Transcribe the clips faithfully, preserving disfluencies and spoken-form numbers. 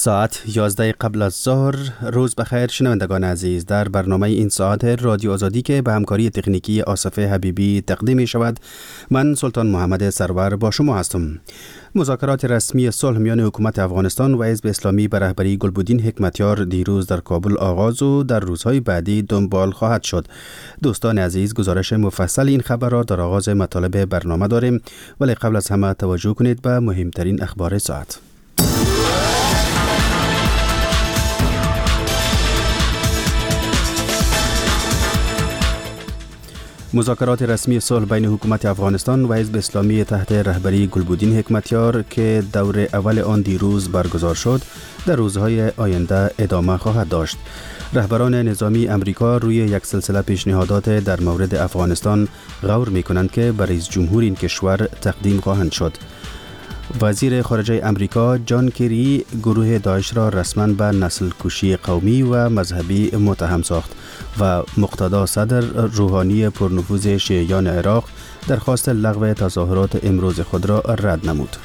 ساعت یازده قبل از ظهر. روز بخیر شنوندگان عزیز. در برنامه این ساعت رادیو آزادی که به همکاری تکنیکی آصف حبیبی تقدیم می شود، من سلطان محمد سرور با شما هستم. مذاکرات رسمی صلح میان حکومت افغانستان و حزب اسلامی به رهبری گلبدین حکمتیار دیروز در کابل آغاز و در روزهای بعدی دنبال خواهد شد. دوستان عزیز، گزارش مفصل این خبر را در آغاز مطالب برنامه داریم، ولی قبل از همه توجه کنید به مهمترین اخبار ساعت. مذاکرات رسمی صلح بین حکومت افغانستان و حزب اسلامی تحت رهبری گلبدین حکمتیار که دور اول آن دیروز برگزار شد، در روزهای آینده ادامه خواهد داشت. رهبران نظامی امریکا روی یک سلسله پیشنهادات در مورد افغانستان غور می کنند که به رئیس جمهور این کشور تقدیم خواهند شد. وزیر خارجه امریکا جان کری گروه داعش را رسما به نسل کشی قومی و مذهبی متهم ساخت و مقتدا صدر روحانی پرنفوذ شیعیان عراق درخواست لغو تظاهرات امروز خود را رد نمود.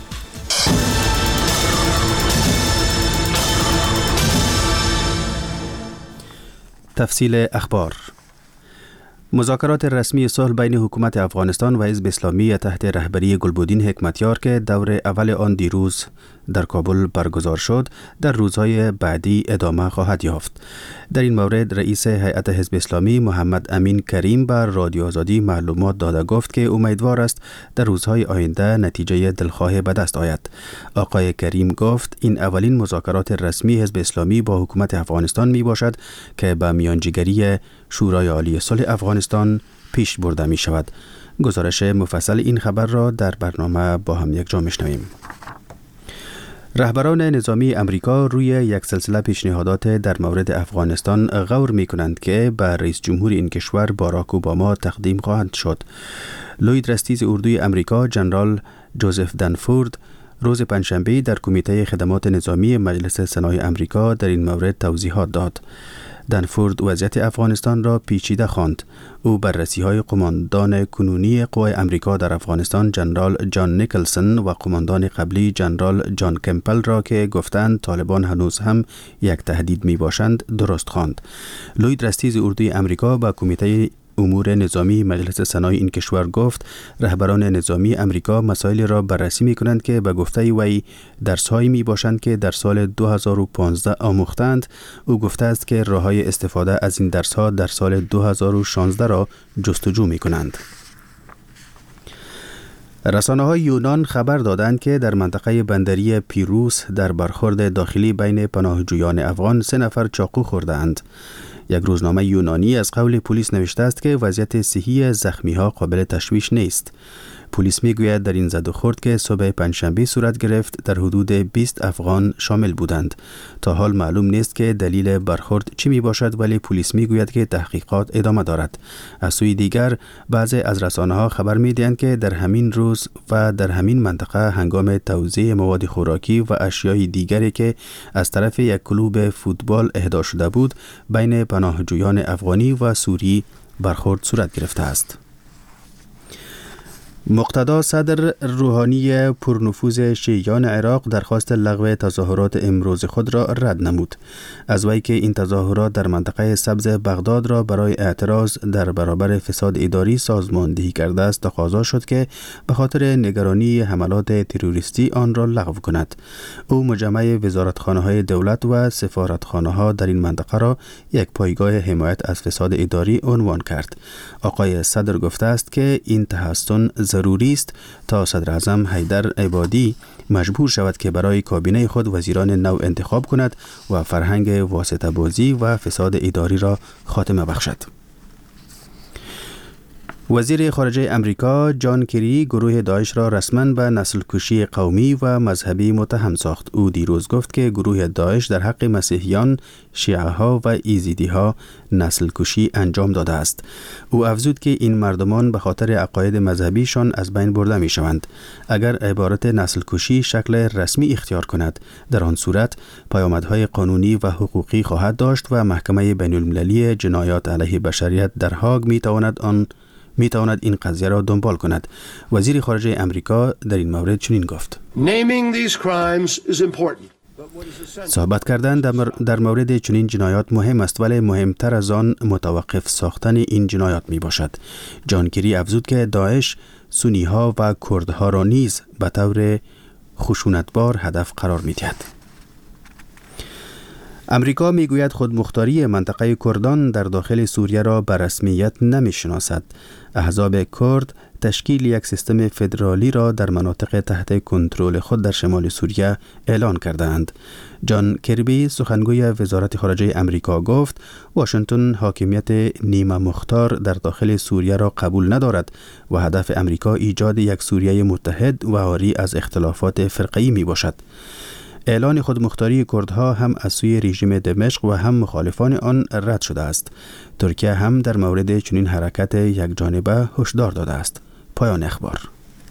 تفصیل اخبار. مذاکرات رسمی صلح بین حکومت افغانستان و حزب اسلامی تحت رهبری گلبدین حکمتیار که دور اول آن دیروز در کابل برگزار شد، در روزهای بعدی ادامه خواهد یافت. در این مورد رئیس هیئت حزب اسلامی محمد امین کریم بر رادیو آزادی معلومات داده گفت که امیدوار است در روزهای آینده نتیجه دلخواه به دست آید. آقای کریم گفت این اولین مذاکرات رسمی حزب اسلامی با حکومت افغانستان می باشد که به میانجیگری شورای عالی صلح افغانستان پیش برده می شود. گزارش مفصل این خبر را در برنامه با هم یک جا میشنویم. رهبران نظامی امریکا روی یک سلسله پیشنهادات در مورد افغانستان غور می کنند که به رئیس جمهور این کشور باراک اوباما تقدیم خواهند شد. لوید رستیز اردوی امریکا جنرال جوزف دنفورد روز پنجشنبه در کمیته خدمات نظامی مجلس سنای امریکا در این مورد توضیحات داد. دنفورد وضعیت افغانستان را پیچیده خواند. او بررسی‌های قماندان کنونی قوای امریکا در افغانستان جنرال جان نیکلسون و قماندان قبلی جنرال جان کمپل را که گفتند طالبان هنوز هم یک تهدید میباشند درست خواند. لوید رستیز اردوی امریکا با کمیته امور نظامی مجلس سنای این کشور گفت رهبران نظامی امریکا مسائل را بررسی می کنند که به گفته وی درس‌هایی می باشند که در سال دو هزار و پانزده آموختند. او گفته است که راه‌های استفاده از این درس‌ها در سال دو هزار و شانزده را جستجو می کنند. رسانه‌های یونان خبر دادند که در منطقه بندری پیروس در برخورد داخلی بین پناهجویان افغان سه نفر چاقو خورده‌اند. یک روزنامه یونانی از قول پلیس نوشته است که وضعیت صحی زخمی‌ها قابل تشویش نیست. پلیس میگوید در این زد و خورد که صبح پنجشنبه صورت گرفت در حدود بیست افغان شامل بودند. تا حال معلوم نیست که دلیل برخورد چی می باشد، ولی پلیس میگوید که تحقیقات ادامه دارد. از سوی دیگر بعضی از رسانه‌ها خبر می‌دهند که در همین روز و در همین منطقه هنگام توزیع مواد خوراکی و اشیای دیگری که از طرف یک کلوب فوتبال اهدا شده بود بین پناهجویان افغانی و سوری برخورد صورت گرفته است. مقتدا صدر روحانی پرنفوذ شیعیان عراق درخواست لغو تظاهرات امروز خود را رد نمود. از وی که این تظاهرات در منطقه سبز بغداد را برای اعتراض در برابر فساد اداری سازماندهی کرده است تقاضا شد که به خاطر نگرانی حملات تروریستی آن را لغو کند. او مجمع وزارتخانه‌های دولت و سفارتخانه‌ها در این منطقه را یک پایگاه حمایت از فساد اداری عنوان کرد. آقای صدر گفته است که این تحسن ضروری است تا صدر اعظم حیدر عبادی مجبور شود که برای کابینه خود وزیران نو انتخاب کند و فرهنگ واسطه بازی و فساد اداری را خاتمه بخشد. وزیر خارجه امریکا جان کری گروه داعش را رسما به نسل کشی قومی و مذهبی متهم ساخت. او دیروز گفت که گروه داعش در حق مسیحیان، شیعه ها و ایزیدی ها نسل کشی انجام داده است. او افزود که این مردمان به خاطر عقاید مذهبیشان از بین برده می شوند. اگر عبارت نسل کشی شکل رسمی اختیار کند، در آن صورت پیامدهای قانونی و حقوقی خواهد داشت و محکمه بین المللی جنایات علیه بشریت در هاگ می تواند آن می تواند این قضیه را دنبال کند. وزیر خارجه امریکا در این مورد چنین گفت: Naming these crimes is important. صحبت کردن در مورد چنین جنایات مهم است، ولی مهمتر از آن متوقف ساختن این جنایات می باشد. جان کری افزود که داعش سنی ها و کردها را نیز به طور خشونتبار هدف قرار می دهد. امریکا می گوید خودمختاری منطقه کردان در داخل سوریه را به رسمیت نمی شناسد. احزاب کرد تشکیل یک سیستم فدرالی را در مناطق تحت کنترل خود در شمال سوریه اعلان کردند. جان کربی سخنگوی وزارت خارجه امریکا گفت واشنگتن حاکمیت نیمه مختار در داخل سوریه را قبول ندارد و هدف امریکا ایجاد یک سوریه متحد و عاری از اختلافات فرقه‌ای می باشد. اعلان خودمختاری کردها هم از سوی رژیم دمشق و هم مخالفان آن رد شده است. ترکیه هم در مورد چنین حرکت یک جانبه هشدار داده است. پایان اخبار.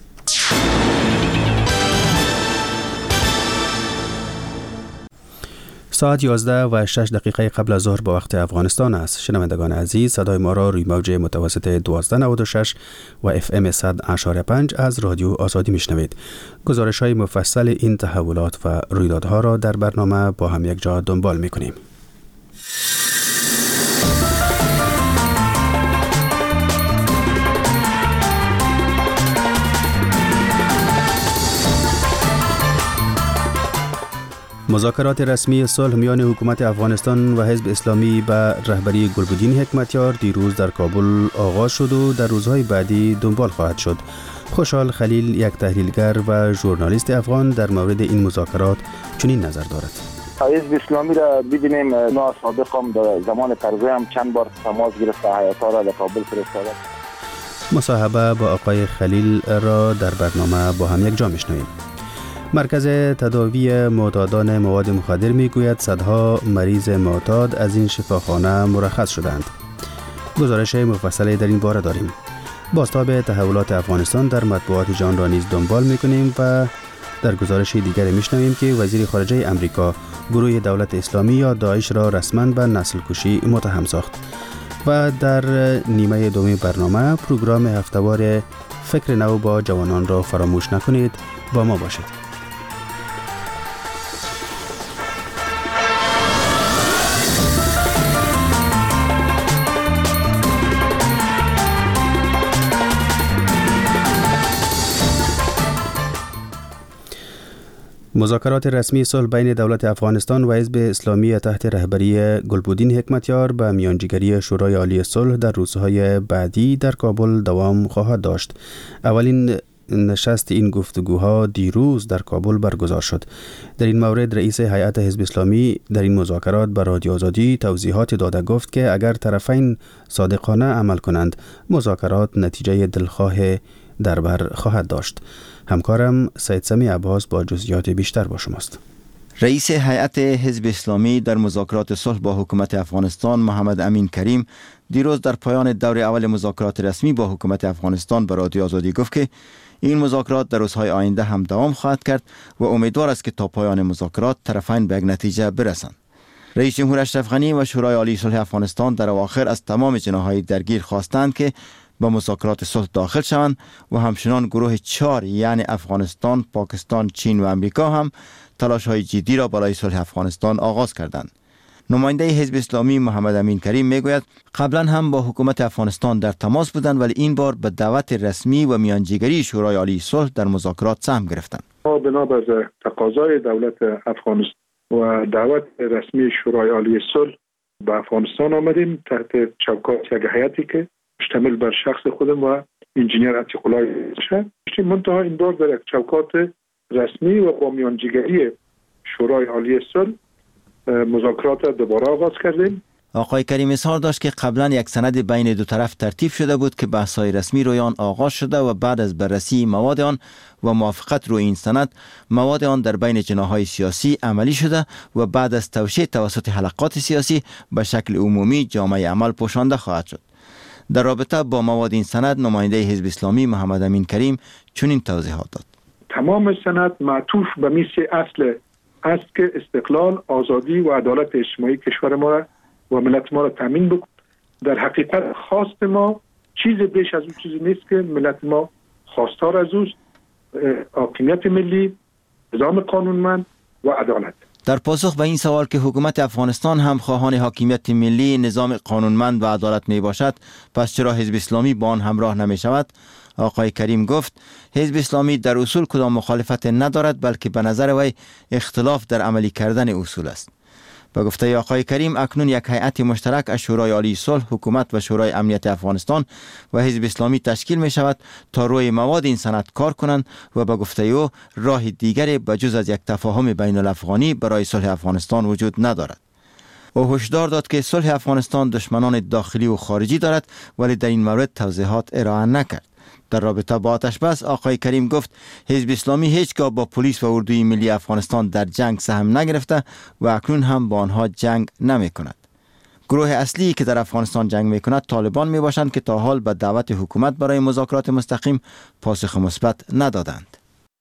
ساعت یازده و شش دقیقه قبل از ظهر با وقت افغانستان است. شنوندگان عزیز، صدای ما را روی موج متوسط دوازده نود و شش و اف ام صد اشاره پنج از رادیو آزادی میشنوید. گزارش های مفصل این تحولات و رویدادها را در برنامه با هم یک جا دنبال میکنیم. مذاکرات رسمی صلح میان حکومت افغانستان و حزب اسلامی به رهبری گلبدین حکمتیار دیروز در کابل آغاز شد و در روزهای بعدی دنبال خواهد شد. خوشحال خلیل، یک تحلیلگر و ژورنالیست افغان، در مورد این مذاکرات چنین نظر دارد. حزب اسلامی را ببینیم، نا سابق هم در زمان کرزی هم چند بار تماس گرفته، هیات‌ها را به کابل فرستاده. مصاحبه با آقای خلیل را در برنامه با هم یک جا میشنویم. مرکز تداوی معتادان مواد مخدر میگوید صدها مریض معتاد از این شفاخانه مرخص شدند. گزارش مفصلی در این باره داریم. بازتاب تحولات افغانستان در مطبوعات جهان را نیز دنبال میکنیم و در گزارش دیگر میشنویم که وزیر خارجه امریکا گروه دولت اسلامی یا داعش را رسما به نسل کشی متهم ساخت. و در نیمه دوم برنامه پروگرام هفتهوار فکر نو با جوانان را فراموش نکنید. با ما باشید. مذاکرات رسمی صلح بین دولت افغانستان و حزب اسلامی تحت رهبری گلبدین حکمتیار به میانجیگری شورای عالی صلح در روزهای بعدی در کابل دوام خواهد داشت. اولین نشست این گفتگوها دیروز در کابل برگزار شد. در این مورد رئیس هیئت حزب اسلامی در این مذاکرات به رادیو آزادی توضیحات داده گفت که اگر طرفین صادقانه عمل کنند مذاکرات نتیجه دلخواه در بر خواهد داشت. همکارم سید سمی عباس با جزئیات بیشتر با شماست. رئیس هیئت حزب اسلامی در مذاکرات صلح با حکومت افغانستان محمد امین کریم دیروز در پایان دور اول مذاکرات رسمی با حکومت افغانستان به رادیو آزادی گفت که این مذاکرات در روزهای آینده هم دوام خواهد کرد و امیدوار است که تا پایان مذاکرات طرفین به یک نتیجه برسند. رئیس جمهور اشرف غنی و شورای عالی صلح افغانستان در اواخر از تمام جناح‌های درگیر خواستند که با مذاکرات صلح داخل شوند و همچنان گروه چهار یعنی افغانستان، پاکستان، چین و امریکا هم تلاش‌های جدی را برای صلح افغانستان آغاز کردند. نماینده حزب اسلامی محمد امین کریم میگوید قبلا هم با حکومت افغانستان در تماس بودند ولی این بار به دعوت رسمی و میانجیگری شورای عالی صلح در مذاکرات سهم گرفتند. ما بنابر تقاضای دولت افغانستان و دعوت رسمی شورای عالی صلح به افغانستان آمدیم تحت چوکات یک هیئتی که مشتمل بر شخص خودم و انجینیر عتیق الله شد. منتها این بار در یک چوکات رسمی و با میانجیگری شورای عالی صلح مذاکرات دوباره آغاز کردیم. آقای کریم اظهار داشت که قبلا یک سند بین دو طرف ترتیب شده بود که بحث‌های رسمی روی آن آغاز شده و بعد از بررسی مواد آن و موافقت روی این سند مواد آن در بین جناح‌های سیاسی عملی شده و بعد از توشیح توسط حلقات سیاسی به شکل عمومی جامعه عمل پوشانده خواهد شد. در رابطه با مواد این سند نماینده حزب اسلامی محمد امین کریم چنین توضیحات داد. تمام سند معطوف به میث اصل است که استقلال، آزادی و عدالت اجتماعی کشور ما و ملت ما را تامین بکند. در حقیقت خواست ما چیز بیش از اون چیزی نیست که ملت ما خواستار از اوست: حاکمیت ملی، نظام قانونمند و عدالت. در پاسخ به این سوال که حکومت افغانستان هم خواهان حاکمیت ملی، نظام قانونمند و عدالت می باشد، پس چرا حزب اسلامی با آن همراه نمی شود؟ آقای کریم گفت حزب اسلامی در اصول کدام مخالفت ندارد، بلکه به نظر وی اختلاف در عملی کردن اصول است. به گفته آقای کریم اکنون یک هیئت مشترک از شورای عالی صلح، حکومت و شورای امنیت افغانستان و حزب اسلامی تشکیل می شود تا روی مواد این سند کار کنند و به گفته او راه دیگری بجز از یک تفاهم بین الافغانی برای صلح افغانستان وجود ندارد. او هشدار داد که صلح افغانستان دشمنان داخلی و خارجی دارد، ولی در این مورد توضیحات ارائه نکرد. در رابطه با آتش بس آقای کریم گفت حزب اسلامی هیچگاه با پلیس و اردوی ملی افغانستان در جنگ سهم نگرفته و اکنون هم با آنها جنگ نمی کند. گروه اصلی که در افغانستان جنگ می کند طالبان می باشند که تا حال به دعوت حکومت برای مذاکرات مستقیم پاسخ مثبت ندادند.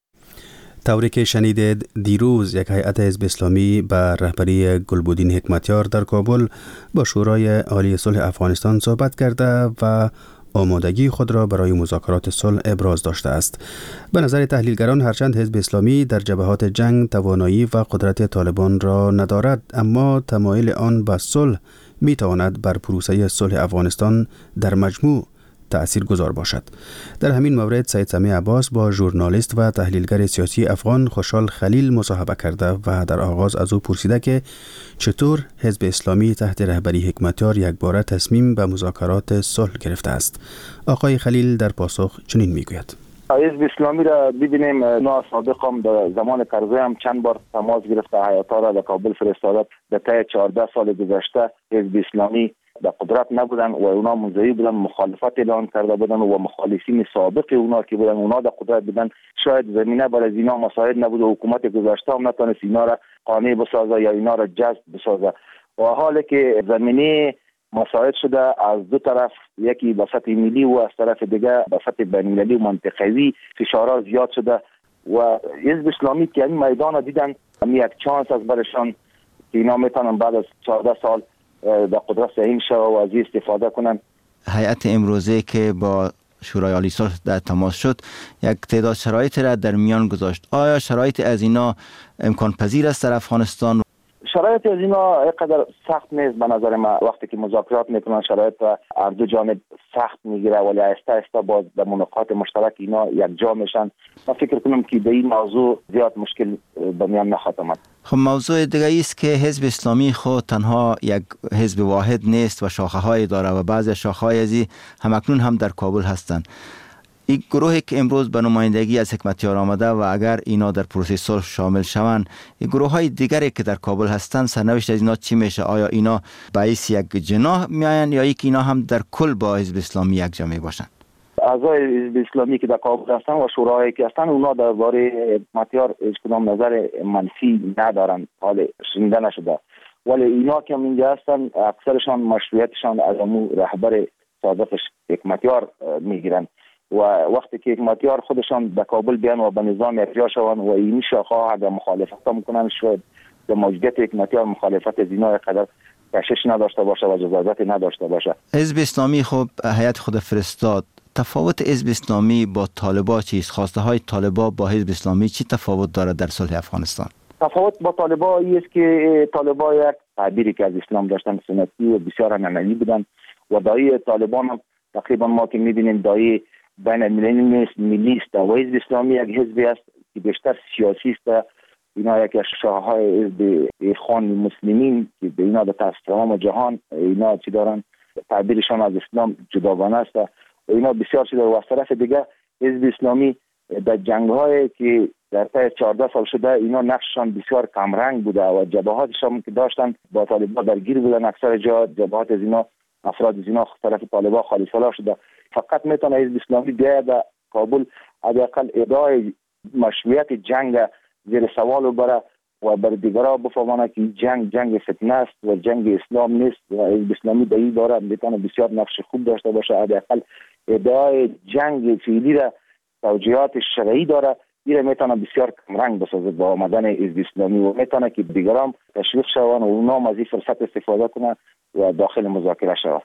طوری که شنیدید دیروز یک هیئت حزب اسلامی به رهبری گلبودین حکمتیار در کابل با شورای عالی صلح افغانستان صحبت کرده و آمادگی خود را برای مذاکرات صلح ابراز داشته است. به نظر تحلیلگران هرچند حزب اسلامی در جبهات جنگ توانایی و قدرت طالبان را ندارد، اما تمایل آن به صلح می تواند بر پروسه صلح افغانستان در مجموع تأثیر گذار باشد. در همین مورد سید سمیع عباس با ژورنالیست و تحلیلگر سیاسی افغان خوشحال خلیل مصاحبه کرده و در آغاز از او پرسیده که چطور حزب اسلامی تحت رهبری حکمتیار یکباره تصمیم به مذاکرات صلح گرفته است. آقای خلیل در پاسخ چنین میگوید: حزب اسلامی را ببینیم، نا سابق هم در زمان کرزی هم چند بار تماس گرفته، هیاتا را در کابل فرستاده. در طی چهارده سال گذشته حزب اسلامی در قدرت نبودن و اونا منزوی بودن، مخالفت اعلان کرده بودن و مخالفین سابق اونا که بودن اونا در قدرت بودن. شاید زمینه برای اینا مساعد نبود و حکومت گذشته هم نتونست اینا را قانع بسازه یا اینا را جذب بسازه. و حالی که زمینه مساعد شده از دو طرف، یکی به سطح ملی و از طرف دیگه به سطح بین‌المللی و منطقوی فشارها زیاد شده و حزب اسلامی که این میدان دیدن هم یک چانس از برشان که اینا میتونن بعد از چهارده سال در قدرت سهیم شد و از استفاده کنن. هیئت امروزه که با شورای عالی صلح در تماس شد یک تعداد شرایط را در میان گذاشت. آیا شرایط از اینا امکان پذیر است در افغانستان؟ شرایط از اینا اینقدر سخت نیست به نظر من. وقتی که مذاکرات میکنن شرایط هر دو جانب سخت میگیره، ولی آهسته آهسته باز در مناقشات مشترک اینا یک جا میشن. من فکر کنم که به این موضوع زیاد مشکل به میان نخواهد آمد. خب موضوع دیگه است که حزب اسلامی خود تنها یک حزب واحد نیست و شاخه های داره و بعضی شاخه های ازی هم اکنون هم در کابل هستند. این گروهی که امروز به نمایندگی از حکمتیار آمده و اگر اینا در پروسه صلح شامل شوند، این گروه های دیگری که در کابل هستند سرنوشت از اینا چی میشه؟ آیا اینا باعث یک جناح میاین یا یک اینا هم در کل با حزب اسلامی یک جا می باشند؟ اعضای حزب اسلامی که در کابل هستند و شورایی که هستند اونا درباره حکمتیار هیچ کدام نظر منفی ندارن، حال شنیده نشده. ولی اینا که اینجا هستند اکثرشان مشروعیتشان از امو رهبر سابقش حکمتیار میگیرن و وقتی که حکمتیار خودشان به کابل بیان و به نظام ارجاع شوند و این شاخه اگر مخالفت میکنن، شاید به موجودیت حکمتیار مخالفت از اینا قدر کشش نداشته باشه و جزازت نداشته باشه. حزب اسلامی خب هیئت خود فرستاد. تفاوت حزب اسلامی با طالبان چیست؟ خواسته های طالبان با حزب اسلامی چی تفاوت دارد در صلح افغانستان؟ تفاوت با طالبان این است که طالبان یک تعبیری که از اسلام داشتن سنتی و بسیار معنوی بودن و دایی طالبان هم تقریبا ما که می‌بینیم دایی بین المللی ملی است و حزب اسلامی یک حزبی است که بیشتر سیاسی است. اینا یک از شاخه‌های حزب اخوان المسلمین که به اینا به تمام جهان اینا چی دارن، تعبیرشان از اسلام جداگانه است و اینا بسیار شده. و از طرف دیگه حزب اسلامی در جنگ‌های که در طی چهارده سال شده اینا نقششان بسیار کمرنگ بوده و جبهاتشان که داشتن با طالبان درگیر بودن. اکثر جا جبهات از اینا افراد از اینا طرف طالبان خالی سالا شده. فقط میتونه حزب اسلامی بیاید در کابل حداقل ادعای مشروعیت جنگ زیر سوال ببره و بر دیگرها بفهمانه که جنگ جنگ فتنه است و جنگ اسلام نیست و حزب اسلامی در این دوره میتونه بسیار نقش خوب داشته باشه. حداقل ادعای جنگ فعلی را توجیهات شرعی داره، این میتونه بسیار کمرنگ بسازه با آمدن حزب اسلامی و میتونه که دیگران تشویق شوند و اونا از این فرصت استفاده کنند و داخل مذاکره شوند.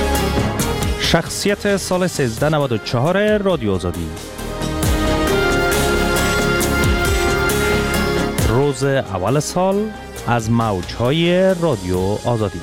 شخصیت سال سیزده نود و چهار رادیو آزادی. روز اول سال از موج‌های رادیو آزادی.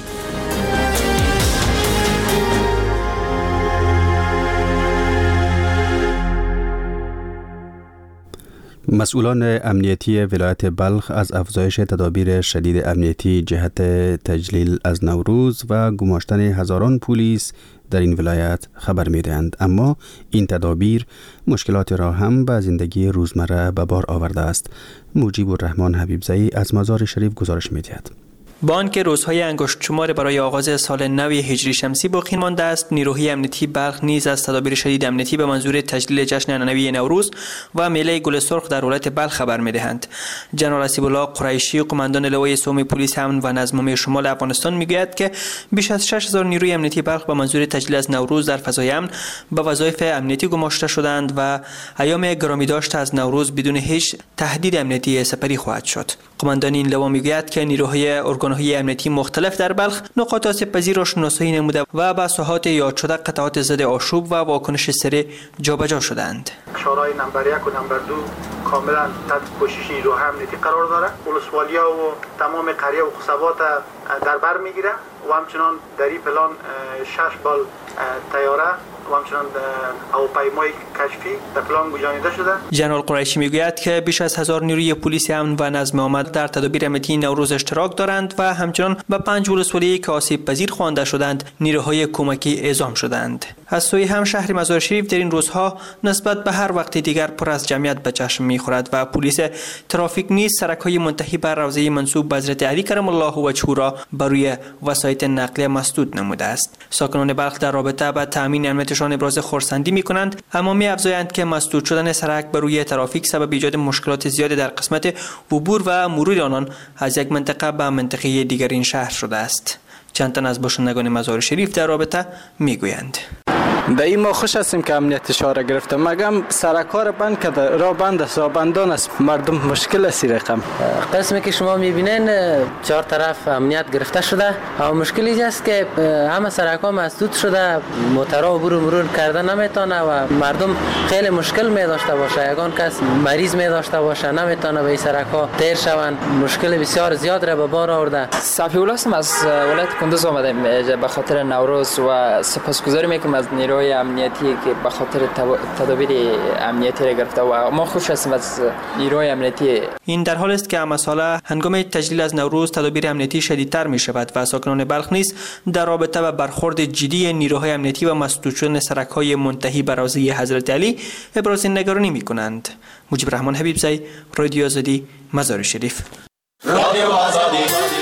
مسئولان امنیتی ولایت بلخ از افزایش تدابیر شدید امنیتی جهت تجلیل از نوروز و گماشتن هزاران پلیس در این ولایت خبر می‌دهند، اما این تدابیر مشکلات را هم به زندگی روزمره به بار آورده است. مجیب الرحمن حبیبزئی از مزار شریف گزارش می‌دهد. با آنکه روزهای انگشت شمار برای آغاز سال نو هجری شمسی باقی مانده است، نیروهای امنیتی بلخ نیز از تدابیر شدید امنیتی به منظور تجلیل جشن عنعنوی نوروز و میله گل سرخ در ولایت بلخ خبر می‌دهند. جنرال اسیب الله قریشی، قماندان لوای سوم پلیس امن و نظم عمومی شمال افغانستان میگوید که بیش از شش هزار نیروی امنیتی بلخ به منظور تجلیل از نوروز در فضای امن به وظایف امنیتی گماشته شدند و ایام گرامی داشت از نوروز بدون هیچ تهدید امنیتی سپری خواهد شد. قماندان این لوا میگوید که نیروهای ارگان‌های امنیتی مختلف در بلخ نقاط آسیب پذیر را شناسایی نموده و به ساحات یاد شده قطعات ضد آشوب و واکنش سریع جابجا شدند. شورای نمبر یک و نمبر دو کاملا تحت پوشش نیروهای امنیتی قرار دارد. ولسوالیا و تمام قریه و قصبات در بر میگیره و همچنان در این پلان شش بال طیاره و همچنان هواپیمای کشفی در پلان گذاشته شده. ژنرال قریشی میگوید که بیش از هزار نیروی پلیس امن و نظم آمد در تدابیر امنیتی نوروز اشتراک دارند و همچنان به پنج ولسوالی که آسیب پذیر خوانده شدند نیروهای کمکی اعزام شدند. از سوی هم شهر مزار شریف در این روزها نسبت به هر وقت دیگر پر از جمعیت به چشم میخورد و پلیس ترافیک نیز سرک‌های منتهی به روضه منسوب به حضرت علی کرم الله وجهه را بر روی وسایط نقلیه مسدود نموده است. ساکنان بلخ در رابطه با تامین امنیتشان ابراز خرسندی می‌کنند، اما می‌افزایند که مسدود شدن سرک بر روی ترافیک سبب ایجاد مشکلات زیاد در قسمت عبور و مرور آنان از یک منطقه به منطقه دیگر این شهر شده است. چند تن از باشندگان مزار شریف در رابطه میگویند. در این ما خوش هستیم که امنیت شهر گرفته، مگم سرکار بند کرده، راه بند است، راه بندان است، مردم مشکل است. رقم قسمی که شما میبینین چهار طرف امنیت گرفته شده، اما مشکلی است که همه سرک‌ها مسدود شده، موترها عبور و مرور کردن نمیتونه و مردم خیلی مشکل می داشته باشه. یگان کس مریض می داشته باشه نمیتونه به این سرک‌ها تیر شوند، مشکل بسیار زیاد را به بار آورده. صافی ولاسم از ولایت کندوز آمدیم به خاطر نوروز و سپاسگزاری میکنم از نیروهای امنیتی که به خاطر تدابیر امنیتی را گرفته و ما خوش هستیم از نیروهای امنیتی. این در حال است که مسئله هنگام تجلیل از نوروز تدابیر امنیتی شدیدتر می شود و ساکنان بلخ نیز در رابطه با برخورد جدی نیروهای امنیتی و مسدود شدن سرک‌های منتهی به روضه حضرت علی ابراز نگرانی می کنند. مجیب الرحمن حبیبزئی، رادیو آزادی، مزار شریف. رادیو آزادی.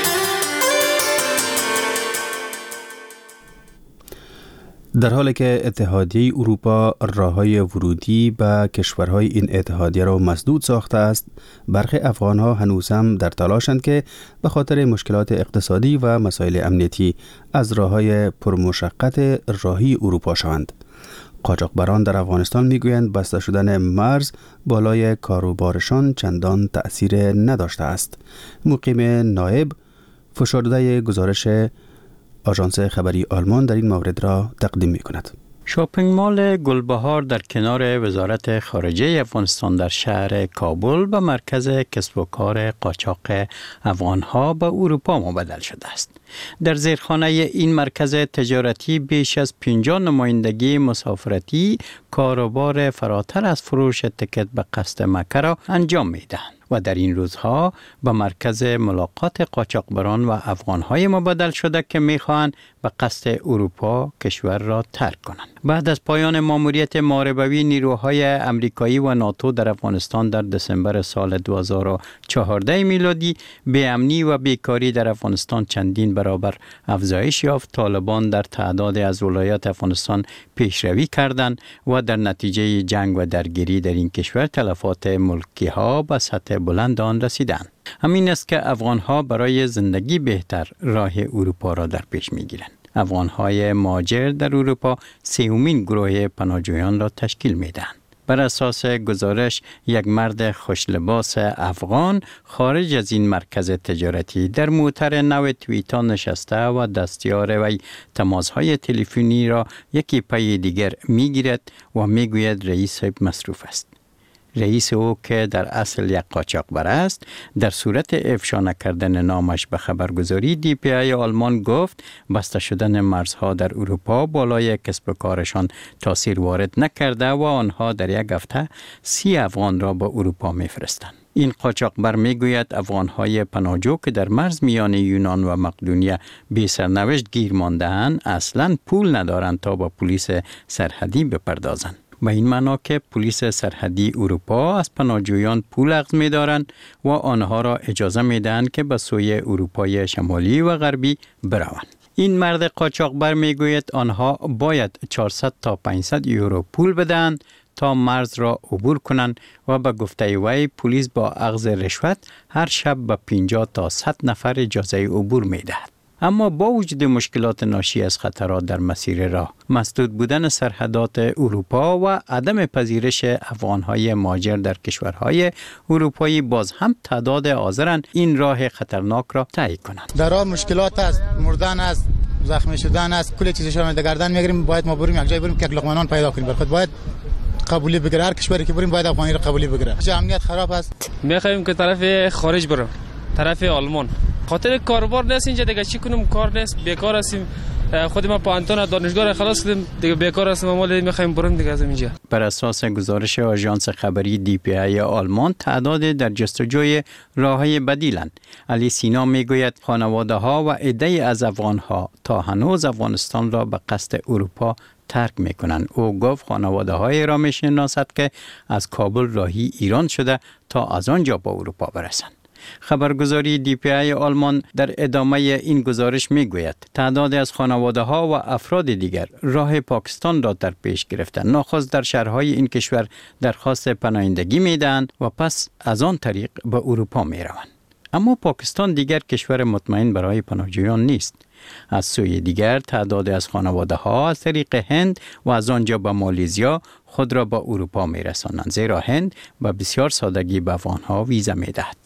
در حالی که اتحادیه اروپا راههای ورودی به کشورهای این اتحادیه را مسدود ساخته است، برخی افغانها هنوز هم در تلاشند که به خاطر مشکلات اقتصادی و مسائل امنیتی از راههای پرمشقت راهی اروپا شوند. قاچاقبران در افغانستان میگویند بسته شدن مرز بالای کاروبارشان چندان تأثیر نداشته است. مقیم نایب فشرده گزارش آژانس خبری آلمان در این مورد را تقدیم می کند. شاپینگ مال گلبهار در کنار وزارت خارجه افغانستان در شهر کابل به مرکز کسب و کار قاچاق افغانها به اروپا مبدل شده است. در زیرخانه این مرکز تجارتی بیش از پنجاه نمایندگی مسافرتی کاروبار فراتر از فروش تکت به قصد مکه را انجام می دهند و در این روزها به مرکز ملاقات قاچاقبران و افغانهای مبادل شده که می‌خواهند به قصد اروپا کشور را ترک کنند. بعد از پایان ماموریت محاربوی نیروهای امریکایی و ناتو در افغانستان در دسامبر سال دو هزار و چهارده میلادی، بی‌امنی و بیکاری در افغانستان چندین برابر افزایش یافت. طالبان در تعداد از ولایات افغانستان پیشروی کردند و در نتیجه جنگ و درگیری در این کشور تلفات ملکی ها به سطح بلند آن رسیدند. همین است که افغانها برای زندگی بهتر راه اروپا را در پیش می‌گیرند. افغانهای مهاجر در اروپا سومین گروه پناهجویان را تشکیل می‌دهند. بر اساس گزارش یک مرد خوشلباس افغان خارج از این مرکز تجارتی در موتر نو تویتا نشسته و دستیار وی تماس‌های تلفنی را یکی پی دیگر می‌گیرد و می‌گوید رئیس صاحب مصروف است. رئیس او که در اصل یک قاچاقبر است در صورت افشا نکردن نامش به خبرگزاری دی پی ای آلمان گفت بسته شدن مرزها در اروپا بالای کسب و کارشان تاثیر وارد نکرده و آنها در یک هفته سی افغان را به اروپا میفرستند. این قاچاقبر میگوید افغانهای پناهجو که در مرز میان یونان و مقدونیه بی سرنوشت گیر مانده‌اند اصلاً پول ندارند تا با پلیس سرحدی بپردازند. به این معنا که پلیس سرحدی اروپا از پناهجویان پول اخذ می‌دارند و آنها را اجازه می‌دهند که به سوی اروپای شمالی و غربی بروند. این مرد قاچاقبر میگوید آنها باید چهارصد تا پانصد یورو پول بدهند تا مرز را عبور کنند و به گفته وی پلیس با اخذ رشوت هر شب به پنجاه تا صد نفر اجازه عبور می‌دهد. اما با وجود مشکلات ناشی از خطرات در مسیر راه، مسدود بودن سرحدات اروپا و عدم پذیرش افغانهای مهاجر در کشورهای اروپایی، باز هم تعداد حاضرند این راه خطرناک را طی کنند. در راه مشکلات است، مردن است، زخمی شدن است، کلی چیزش را گردن میگیریم. باید ما بریم یک جای بریم که لقمانان پیدا کنیم. برخود باید قبولی بگیره. هر کشوری که بریم باید افغانی را قبولی بگیره. امنیت خراب است. میخوایم که طرف خارج بریم، طرف آلمان. خاطر کاروبار نیست اینجا دیگه، چی کنم کار نیست، بیکار هستیم. خود ما پانتون دانشگاه خلاص کردیم دیگه، بیکار هستیم. ما میخوایم بریم دیگه از اینجا. بر اساس گزارش آژانس خبری دی پی ای آلمان تعداد در جستجوی راههای بدیلند. علی سینا میگوید خانواده ها و عده از افغان ها تا هنوز افغانستان را به قصد اروپا ترک میکنند. او گفت خانواده های را میشناسد که از کابل راهی ایران شده تا از آنجا با اروپا برسند. خبرگزاری دی پی ای آلمان در ادامه این گزارش میگوید تعداد از خانواده ها و افراد دیگر راه پاکستان را در پیش گرفتند. ناخست در شهرهای این کشور درخواست پناهندگی میدهند و پس از آن طریق به اروپا میروند. اما پاکستان دیگر کشور مطمئن برای پناهجویان نیست. از سوی دیگر تعداد از خانواده ها از طریق هند و از آنجا به مالزیا خود را به اروپا میرسانند، زیرا هند به بسیار سادگی به افغانها ویزا میدهد.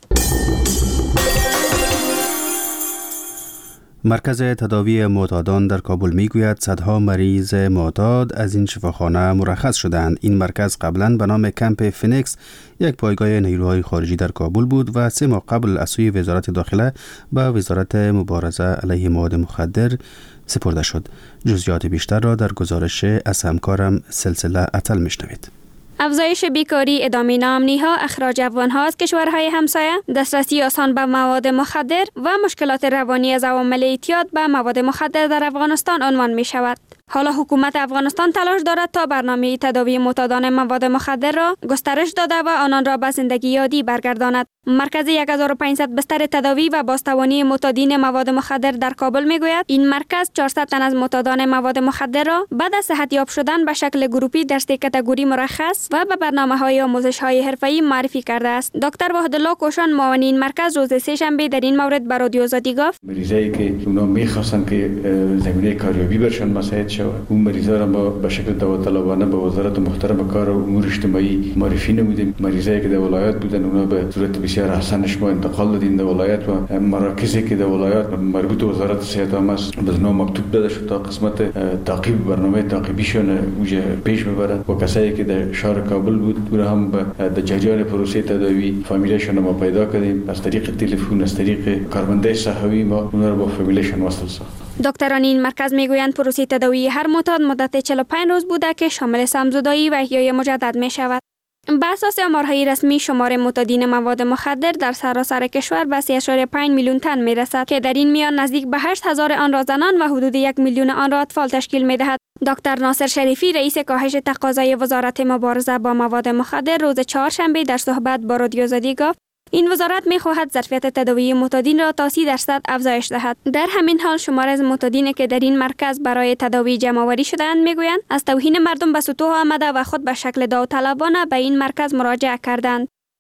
مرکز تداوی معتادان در کابل میگوید صدها مریض معتاد از این شفاخانه مرخص شدند. این مرکز قبلا به نام کمپ فینکس یک پایگاه نیروهای خارجی در کابل بود و سه ماه قبل از سوی وزارت داخله به وزارت مبارزه علیه مواد مخدر سپرده شد. جزئیات بیشتر را در گزارش از همکارم سلسله اتل میشنوید. افزایش بیکاری، ادامه ناامنی‌ها، اخراج افغان‌ها از کشورهای همسایه، دسترسی آسان به مواد مخدر و مشکلات روانی از عوامل اعتیاد به مواد مخدر در افغانستان عنوان می‌شود. حالا حکومت افغانستان تلاش دارد تا برنامه تداوی معتادان مواد مخدر را گسترش داده و آنان را به زندگی عادی برگرداند. مرکز یک هزار و پانصد بستر تداوی و بازتوانی معتادین مواد مخدر در کابل میگوید این مرکز چهارصد تن از معتادان مواد مخدر را بعد از صحتیاب شدن به شکل گروپی در سه کاتگوری مرخص و به برنامه‌های آموزش‌های حرفه‌ای معرفی کرده است. دکتر وحیدالله کوشان معاون این مرکز روز سه‌شنبه در این مورد به رادیو آزادی گفت مریضایی که اونا می‌خواستن که زمینه کاریابی برشن مساعد شود، اون مریضا را ما به شکل داوطلبانه به وزارت محترم کار و امور اجتماعی معرفی نمودیم. مریضایی که در ولایت بودن اونا به صورت بسیار احسنش ما انتقال دادیم در ولایت و مراکزی که در ولایت مربوط وزارت صحت هم است به نام مکتوب داده شد تا قسمت تعقیب برنامه تعقیبیشون اوجه پیش ببرن و کسایی که در شهر کابل بود اون هم در جریان پروسه تداوی فامیلشون ما پیدا کردیم. از طریق تلفن، از طریق کارمنده صحوی ما اونا رو با فامیلشون وصل ساختیم. دکتران این مرکز میگویند پروسه تداوی هر معتاد مدت چهل و پنج روز بوده که شامل سمزدایی و احیای مجدد می شود. به اساس آمارهای رسمی شمار معتادین مواد مخدر در سراسر کشور به سه ممیز پنج میلیون تن می رسد که در این میان نزدیک به هشت هزار آن را زنان و حدود یک میلیون آن را اطفال تشکیل می دهد. دکتر ناصر شریفی رئیس کاهش تقاضای وزارت مبارزه با مواد مخدر روز چهارشنبه در صحبت با رادیو آزادی گفت این وزارت می‌خواهد ظرفیت تداوی معتادین را تا سی درصد افزایش دهد. در همین حال شمار از معتادین که در این مرکز برای تداوی جمع‌آوری شده‌اند میگویند از توهین مردم به سطوح آمده و خود به شکل داوطلبانه به این مرکز مراجعه کردند.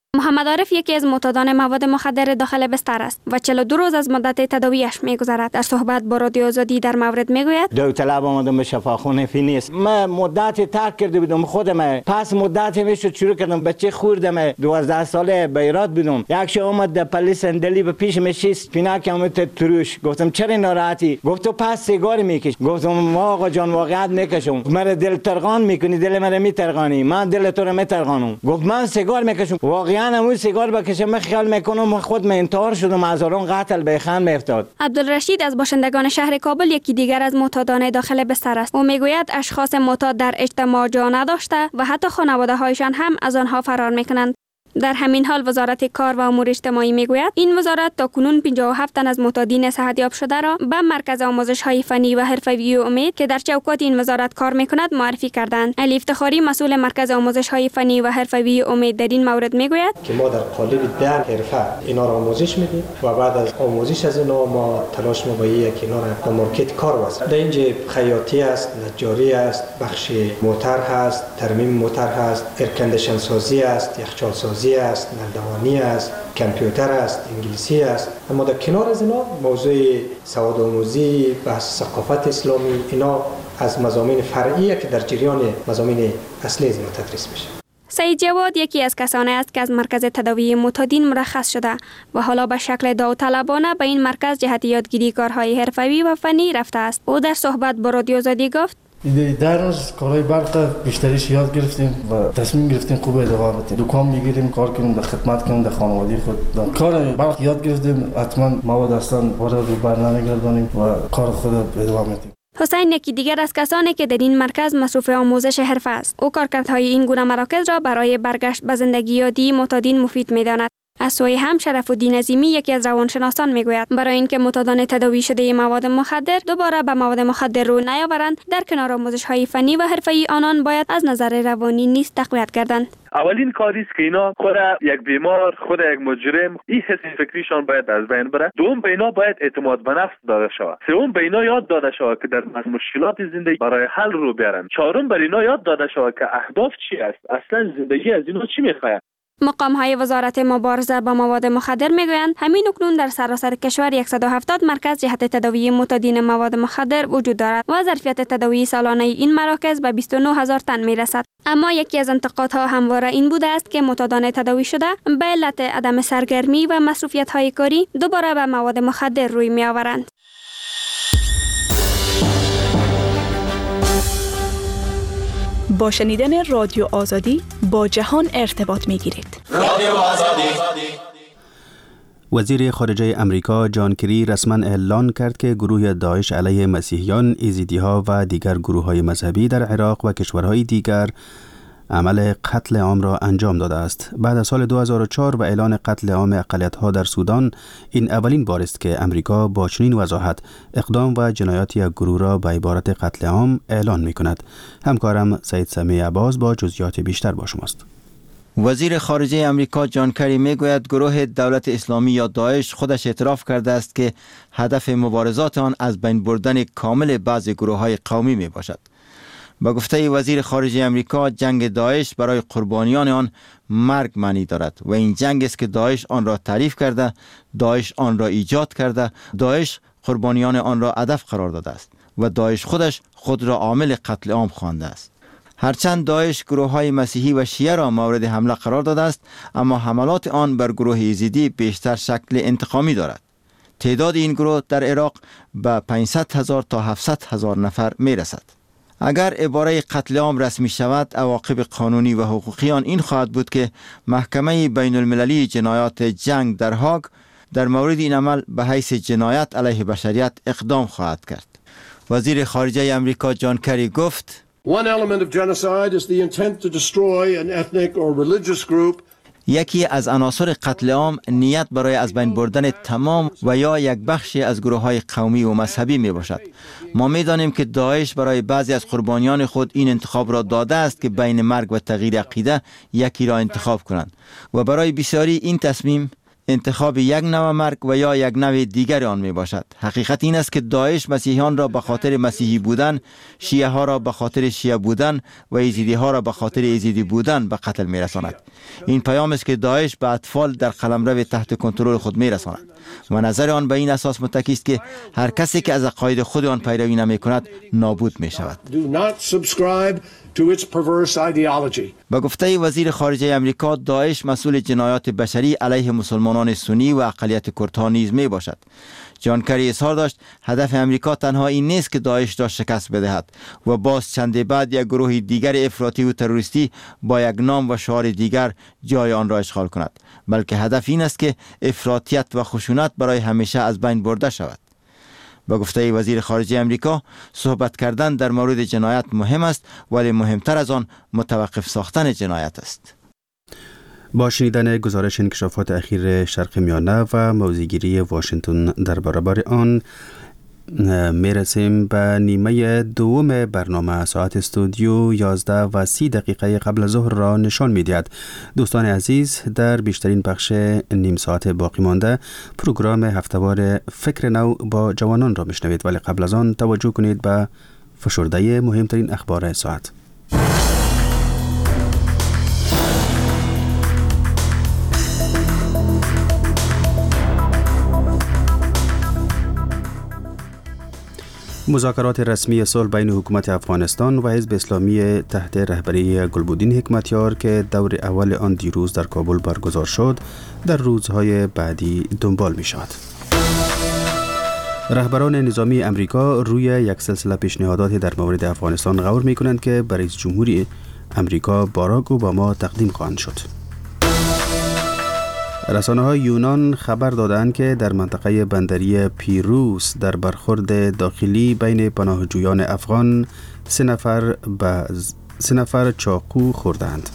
محمد عارف یکی از معتادان مواد مخدر داخل بستر است و چهل و دو روز از مدت تداویش می‌گذرد. در صحبت با رادیو آزادی در مورد میگوید: داوطلب آمدم به شفاخانه فینیس. من مدت ترک کرده بودم خودم. پس مدت میشد شروع کردم بچه خوردم. دوازده ساله به ایراد بودم. یک شو اومد در پلیس اندلی به پیش مشیست. فینک اومد تروش. گفتم چرا ناراحتی؟ گفت تو پس سیگار میکش. گفتم ما آقا جان واقعیت میکشم. مرا دل ترغان میکنی، دل مرا میترغانی. من دل تو رو میترغانم. گفت من سیگار میکشم. واقعا همون سیگار بکشم من خیال میکنم خود من انتحار شدم، هزاران قتل به خان میافتاد. عبدالرشید از باشندگان شهر کابل یکی دیگر از معتادان داخل بستر است. او میگوید اشخاص معتاد در اجتماع جا نداشته و حتی خانواده هایشان هم از آنها فرار میکنند. در همین حال وزارت کار و امور اجتماعی میگوید این وزارت تاکنون پنجاه و هفت تن از معتادین صحتیاب شده را به مرکز آموزش های فنی و حرفه‌ای امید که در چوکات این وزارت کار میکند معرفی کردند. علی افتخاری مسئول مرکز آموزش های فنی و حرفه‌ای امید در این مورد میگوید که ما در قالب ده حرفه اینا را آموزش میدیم و بعد از آموزش از اینا ما تلاش می‌کنیم که اینا را در مارکت کار واسه. در اینجا خیاطی است، نجاری است، بخش موتر هست، ترمیم موتر هست، ایرکندیشن سازی است، یخچال سازی است، نردبانی است، کامپیوتر است، انگلیسی است. اما در کنار از اینا موضوع سواد آموزی، بحث ثقافت اسلامی، اینا از مضامین فرعیه که در جریان مضامین اصلی از ما تدریس میشه. سعید جواد یکی از کسانی است که از مرکز تداوی معتادین مرخص شده و حالا به شکل داوطلبانه به این مرکز جهت یادگیری کارهای حرفه‌ای و فنی رفته است. او در صحبت با رادیو آزادی گفت: در روز کارهای برق بیشتریش یاد گرفتیم و تصمیم گرفتیم خوب ادامه بدیم. دکان میگیریم، کار کنیم، در خدمت کنیم در خانواده خود. کار برق یاد گرفتیم، حتما مواد اصلا وارد رو بر نمیگردانیم و کار خود ادامه بدیم. حسین یکی دیگر از کسانی که در این مرکز مصروف آموزش حرفه است. او کارکردهای این گونه مراکز را برای برگشت به زندگی عادی معتادین مفید می‌داند. از سوی هم شرف الدین عظیمی یکی از روانشناسان میگوید برای اینکه معتادان تداوی شده مواد مخدر دوباره به مواد مخدر رو نیاورند، در کنار آموزش‌های فنی و حرفه‌ای آنان باید از نظر روانی نیز تقویت کردند. اولین کاری است که اینا خود یک بیمار، خود یک مجرم، این حس فکریشان باید از بین بره. دوم به اینا باید اعتماد به نفس داده شود. سوم به اینا یاد داده شود که در مشکلات زندگی برای حل رو بیارن. چهارم بر اینا یاد داده شود که اهداف چی است، اصلا زندگی از اینا چی میخواد. مقام‌های وزارت مبارزه با مواد مخدر میگویند همین اکنون در سراسر کشور صد و هفتاد مرکز جهت تداوی معتادین مواد مخدر وجود دارد و ظرفیت تداوی سالانه این مراکز به بیست و نه هزار تن میرسد. اما یکی از انتقادها همواره این بوده است که معتادان تداوی شده به علت عدم سرگرمی و مصروفیت‌های کاری دوباره به مواد مخدر روی میآورند. با شنیدن رادیو آزادی با جهان ارتباط می‌گیرید. رادیو آزادی. وزیر خارجه امریکا جان کری رسما اعلان کرد که گروه داعش علیه مسیحیان، یزیدی‌ها و دیگر گروه‌های مذهبی در عراق و کشورهای دیگر عمل قتل عام را انجام داده است. بعد از سال دو هزار و چهار و اعلان قتل عام اقلیت‌ها در سودان، این اولین بار است که امریکا با چنین وضاحت اقدام و جنایات یک گروه را به عبارت قتل عام اعلان می‌کند. همکارم سید سمیع عباس با جزئیات بیشتر با شماست. وزیر خارجه امریکا جان کری میگوید گروه دولت اسلامی یا داعش خودش اعتراف کرده است که هدف مبارزات آن از بین بردن کامل بعضی گروه‌های قومی میباشد. با گفته وزیر خارجه امریکا، جنگ داعش برای قربانیان آن مرگ معنی دارد و این جنگ است که داعش آن را تعریف کرده، داعش آن را ایجاد کرده، داعش قربانیان آن را هدف قرار داده است و داعش خودش خود را عامل قتل عام خوانده است. هرچند داعش گروه‌های مسیحی و شیعه را مورد حمله قرار داده است، اما حملات آن بر گروه یزیدی بیشتر شکل انتقامی دارد. تعداد این گروه در عراق به پانصد هزار تا هفتصد هزار نفر می رسد. اگر عباره قتل عام رسمی شود، عواقب قانونی و حقوقی آن این خواهد بود که محکمه بین المللی جنایات جنگ در هاگ در مورد این عمل به حیث جنایت علیه بشریت اقدام خواهد کرد. وزیر خارجه امریکا جان کری گفت: One element of genocide is the intent to destroy an ethnic or religious group. یکی از عناصر قتل عام نیت برای از بین بردن تمام و یا یک بخشی از گروه‌های قومی و مذهبی می باشد. ما می دانیم که داعش برای بعضی از قربانیان خود این انتخاب را داده است که بین مرگ و تغییر عقیده یکی را انتخاب کنند و برای بسیاری این تصمیم انتخاب یک نوع مرگ و یا یک نوع دیگر آن می باشد. حقیقت این است که داعش مسیحیان را به خاطر مسیحی بودن، شیعه ها را به خاطر شیعه بودن و یزیدی ها را به خاطر یزیدی بودن به قتل می رساند. این پیام است که داعش به اطفال در قلمرو تحت کنترل خود می رساند و نظر آن به این اساس متکی است که هر کسی که از عقاید خود آن پیروی نمی کند نابود می شود. با گفته وزیر خارجه امریکا، داعش مسئول جنایات بشری علیه مسلمانان سنی و اقلیت کردها نیز می باشد. جان کری اظهار داشت هدف امریکا تنها این نیست که داعش را شکست بدهد و باز چند بعد یک گروه دیگر افراطی و تروریستی با یک نام و شعار دیگر جای آن را اشغال کند، بلکه هدف این است که افراطیت و خشونت برای همیشه از بین برده شود. با گفته وزیر خارجه امریکا، صحبت کردن در مورد جنایت مهم است، ولی مهمتر از آن متوقف ساختن جنایت است. با شنیدن گزارش انکشافات اخیر شرق میانه و موضع‌گیری واشنگتن در برابر آن میرسیم به نیمه دوم برنامه. ساعت استودیو یازده و سی دقیقه قبل ظهر را نشان می‌دهد. دوستان عزیز، در بیشترین بخش نیم ساعت باقی مانده پروگرام هفته‌وار فکر نو با جوانان را میشنوید، ولی قبل از آن توجه کنید به فشرده مهمترین اخبار ساعت. مذاکرات رسمی صلح بین حکومت افغانستان و حزب اسلامی تحت رهبری گلبودین حکمتیار که دور اول آن دیروز در کابل برگزار شد، در روزهای بعدی دنبال می شود. رهبران نظامی امریکا روی یک سلسله پیشنهادات در مورد افغانستان غور می کنند که برای رئیس جمهوری امریکا باراک اوباما تقدیم خواهند شد. رسانه های یونان خبر دادند که در منطقه بندری پیروس در برخورد داخلی بین پناهجویان افغان سه نفر به سه نفر چاقو خوردند.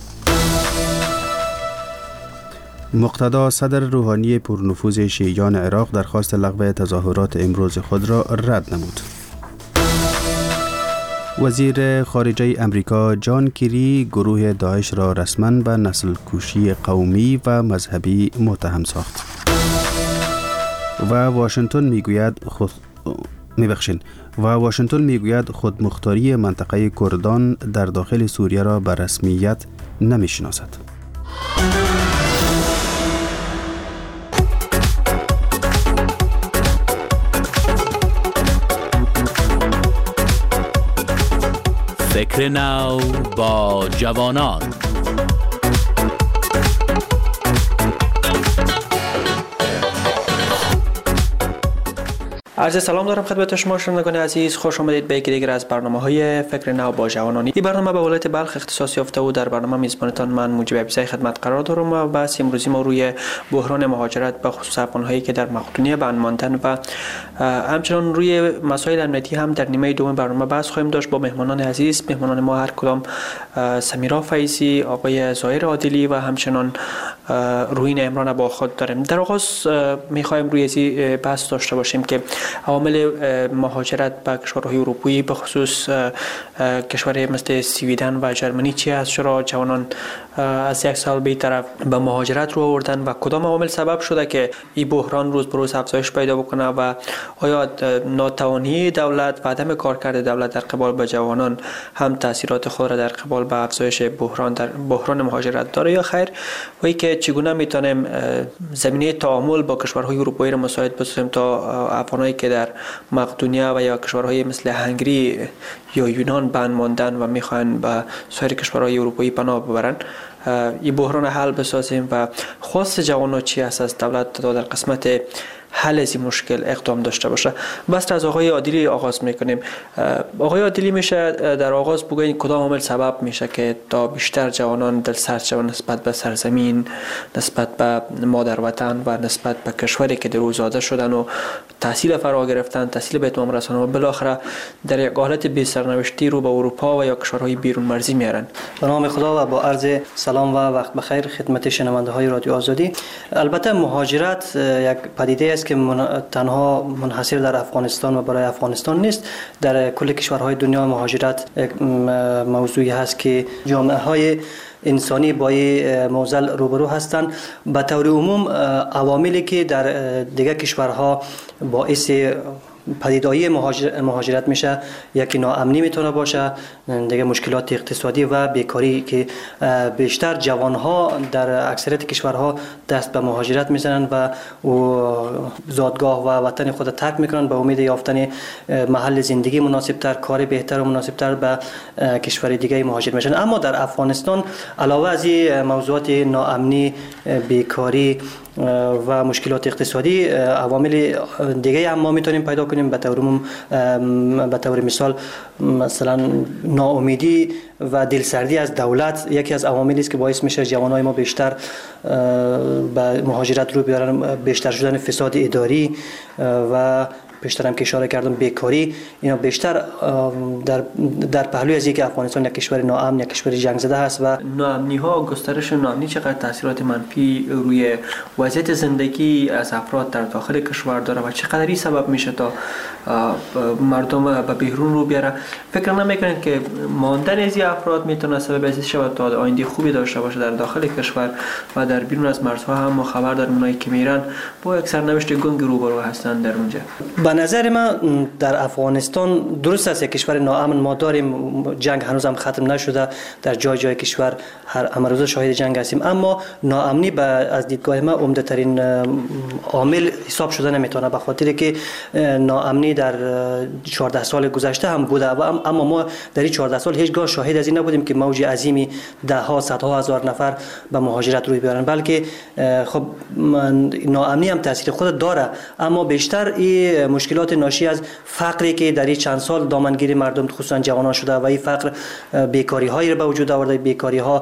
مقتدا صدر روحانی پرنفوذ شیعیان عراق درخواست لغو تظاهرات امروز خود را رد نمود. وزیر خارجه امریکا جان کری گروه داعش را رسما به نسل کشی قومی و مذهبی متهم ساخت. و واشنگتن میگوید خود میبخشین و واشنگتن میگوید خودمختاری منطقه کردان در داخل سوریه را به رسمیت نمیشناسد. فکر نو با جوانان. عرض سلام دارم خدمت شما شنوندگان عزیز، خوش آمدید به یکی دیگر از برنامه‌های فکر نو با جوانان. این برنامه به ولایت بلخ اختصاص یافته و در برنامه میزبانتان من موجب عبیزی خدمت قرار دارم و بحث امروزی ما روی بحران مهاجرت به خصوص افغان‌هایی که در مقدونیه بند ماندن و همچنان روی مسائل امنیتی هم در نیمه دوم برنامه بحث خواهیم داشت با مهمانان عزیز. مهمانان ما هر کدام سمیرا فیضی، آقای ظاهر عادلی و همچنان روین عمران با خود داریم. در آغاز می‌خوایم روی این بحث داشته باشیم که عوامل مهاجرت به کشورهای اروپایی به خصوص کشورهای مثل سویدن و جرمنی چی است؟ چرا جوانان از یک سال به طرف به مهاجرت رو آوردن و کدام عوامل سبب شده که این بحران روز به روز افزایش پیدا بکنه و آیا ناتوانی دولت و عدم کارکرد دولت در قبال به جوانان هم تاثیرات خود را در قبال به افزایش بحران در بحران مهاجرت داره یا خیر؟ و اینکه چگونه میتونیم زمینه تعامل با کشورهای اروپایی را مساعد بسازیم تا افغانایی که در مقدونیه و یا کشورهای مثل هنگری یا یونان بند ماندن و میخوان به سایر کشورهای اروپایی پناه ببرن این بحران حل بسازیم و خواست جوانان چی است از دولت تا در قسمت حل از این مشکل اقدام داشته باشه. بس از آقای عادلی آغاز میکنیم. آقای عادلی میشه در آغاز بگوین کدام عامل سبب میشه که تا بیشتر جوانان دلسرد شوند نسبت به سرزمین، نسبت به مادر وطن و نسبت به کشوری که در او زاده شدن و تحصیل فرا گرفتن، تحصیل به اتمام رساندن و بالاخره در یک حالت بی سرنوشتی رو به اروپا و یا کشورهای بیرون مرزی میارن. به نام خدا و با عرض سلام و وقت بخیر خدمت شنونده های رادیو آزادی. البته مهاجرت یک پدیده است که من... تنها منحصر در افغانستان و برای افغانستان نیست. در کل کشورهای دنیا مهاجرت یک موضوعی هست که جامعه های انسانی با این معضل روبرو هستند. به طور عموم عواملی که در دیگر کشورها باعث پدیدایی مهاجر، مهاجرت میشه، یکی ناامنی میتونه باشه، دیگه مشکلات اقتصادی و بیکاری که بیشتر جوانها در اکثریت کشورها دست به مهاجرت میزنن و زادگاه و وطن خود ترک میکنن به امید یافتن محل زندگی مناسب تر، کار بهتر و مناسب تر به کشور دیگه مهاجر میشن. اما در افغانستان علاوه از این موضوعات ناامنی، بیکاری و مشکلات اقتصادی، عوامل دیگه هم ما میتونیم پیدا کنیم. به طور به طور مثال مثلا ناامیدی و دلسردی از دولت یکی از عواملی است که باعث میشه جوانای ما بیشتر به مهاجرت رو بیارن، بیشتر شدن فساد اداری و بیشتر هم که اشاره کردم بیکاری، اینا بیشتر در در پهلوی از اینکه افغانستان یک کشور ناامن، یک کشور جنگ زده است و ناامنی ها، گسترش ناامنی چقدر تاثیرات منفی روی وضعیت زندگی از افراد در داخل کشور داره و چقدر این سبب میشه تا مردم به بیرون رو بیاره؟ فکر نمیکنید که ماندن از این افراد میتونه سبب از شود تا آینده خوبی داشته باشه در داخل کشور و در بیرون از مرزها هم ما خبر داریم اونایی که میرن با یک سرنوشت گنگ روبرو هستند در اونجا؟ به نظر من در افغانستان درست است یک کشور ناامن ما داریم، جنگ هنوز هم ختم نشده، در جای جای کشور هر امروز شاهد جنگ هستیم، اما ناامنی به از دیدگاه من عمده ترین عامل حساب شده نمیتونه، به خاطر که ناامنی در چهارده سال گذشته هم بوده و اما ما در این چهارده سال هیچگاه شاهد از این نبودیم که موج عظیمی ده ها صدها هزار نفر به مهاجرت روی بیارن، بلکه خب ناامنی هم تاثیر خود داره، اما بیشتر این مشکلات ناشی از فقری که در این چند سال دامنگیری مردم خصوصا جوانان شده و این فقر بیکاری هایی به وجود آورده، بیکاری ها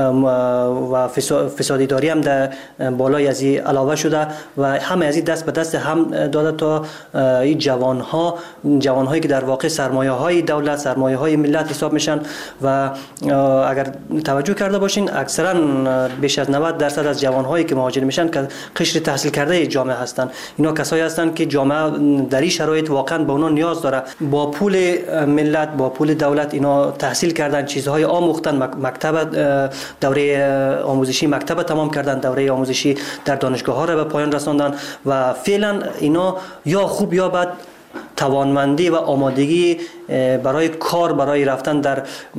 و فساد اداری هم در بالای از این علاوه شده و همه از این دست به دست هم داده تا این جوان ها جوان هایی که در واقع سرمایه های دولت، سرمایه های ملت حساب میشن و اگر توجه کرده باشین اکثرا بیش از نود درصد از جوان هایی که مهاجر میشن که قشر تحصیل کرده جامعه هستند. اینا کسایی هستند که جامعه در این شرایط واقعا به اونا نیاز داره، با پول ملت، با پول دولت اینا تحصیل کردن، چیزهای آموختن، مکتب دوره آموزشی مکتب تمام کردن، دوره آموزشی در دانشگاه ها را به پایان رساندن و فعلا اینا یا خوب یا بد توانمندی و آمادگی برای کار، برای رفتن در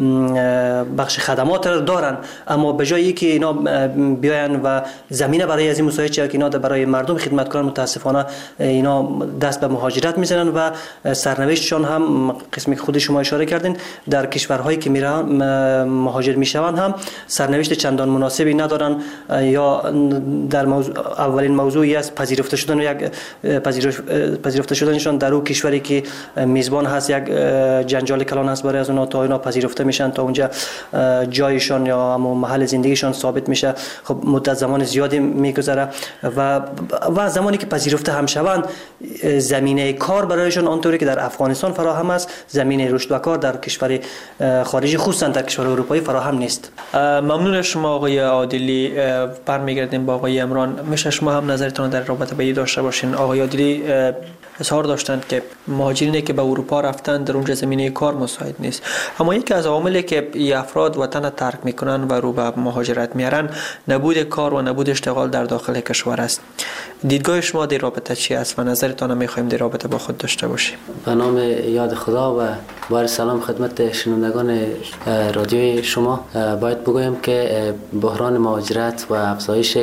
بخش خدمات را دارن، اما به جایی که اینا بیاین و زمینه برای از این مساعد که اینا برای مردم خدمت کنن، متاسفانه اینا دست به مهاجرت میزنن و سرنوشتشان هم قسمی که خود شما اشاره کردین در کشورهایی که میرن مهاجر میشوند هم سرنوشت چندان مناسبی ندارن، یا در موضوع اولین موضوعی است پذیرفته شدن، یک پذیرفته شدنشان در اون کشوری که میزبان هست یک جنجال کلان است برای از اونها تا اینا پذیرفته میشن، تا اونجا جایشان یا هم محل زندگیشان ثابت میشه. خب مدت زمان زیادی میگذره و و زمانی که پذیرفته هم شوند زمینه کار برایشان آنطوری که در افغانستان فراهم است، زمینه رشد و کار در کشور خارجی خصوصا در کشور اروپایی فراهم نیست. ممنون شما آقای عادلی. برمیگردیم با آقای عمران. میشه شما هم نظرتون در رابطه با این داشته باشین؟ آقای عادلی اظهار داشتند که مهاجرینی که به اروپا رفتن در اونجا زمینه کار مساعد نیست، اما یکی از عواملی که این افراد وطن ترک میکنن و رو به مهاجرت میارن نبود کار و نبود اشتغال در داخل کشور است. دیدگاه شما در رابطه چی است و نظرتان هم میخوایم در رابطه با خود داشته باشیم؟ به نام یاد خدا و بار سلام خدمت شنوندگان رادیوی شما. باید بگویم که بحران مهاجرت و افزایش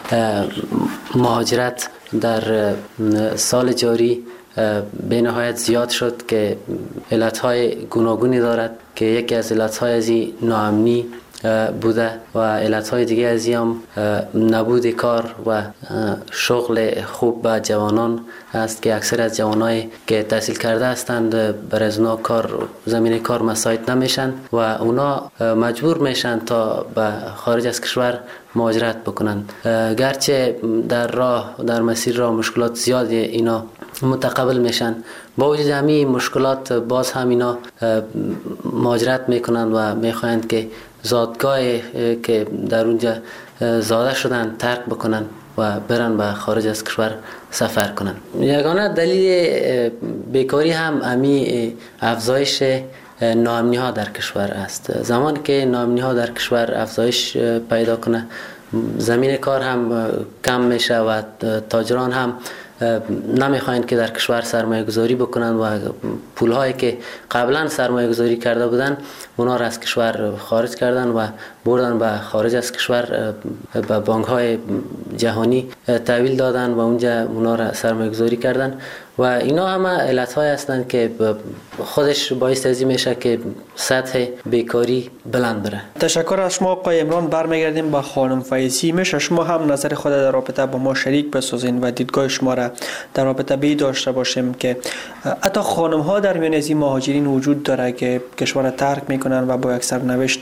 مهاجرت در سال جاری به نهایت زیاد شد که علتهای گوناگونی دارد که یکی از علتهای از این ناامنی بوده و علتهای دیگه از این هم نبود کار و شغل خوب به جوانان است که اکثر از جوانایی که تحصیل کرده هستند برای از اونا کار زمینه کار مساعد نمیشن و اونا مجبور میشن تا به خارج از کشور مهاجرت بکنن، گرچه در راه در مسیر راه مشکلات زیادی اینا متقبل میشن، با وجود همین مشکلات باز هم اینا مهاجرت میکنن و میخواهند که زادگاهی که در اونجا زاده شدن ترک بکنن و برن به خارج از کشور سفر کنن. یگانه دلیل بیکاری هم امی افزایش ناامنی ها در کشور است. زمانی که ناامنی ها در کشور افزایش پیدا کنه، زمین کار هم کم میشه و تاجران هم نمیخواین که در کشور سرمایه گذاری بکنن و پول هایی که قبلا سرمایه گذاری کرده بودن اونا را از کشور خارج کردن و بردن به خارج از کشور، به بانک های جهانی تحویل دادن و اونجا اونا را سرمایه گذاری کردن و اینا همه علت های هستند که خودش باعث ازی میشه که سطح بیکاری بلند بره. تشکر از شما آقای عمران. برمیگردیم با خانم فیضی. میشه شما هم نظر خود در رابطه با ما شریک بسازین و دیدگاه شما را در رابطه به داشته باشیم که حتی خانم ها در میان از این مهاجرین وجود داره که کشور را ترک میکنن و با یک سرنوشت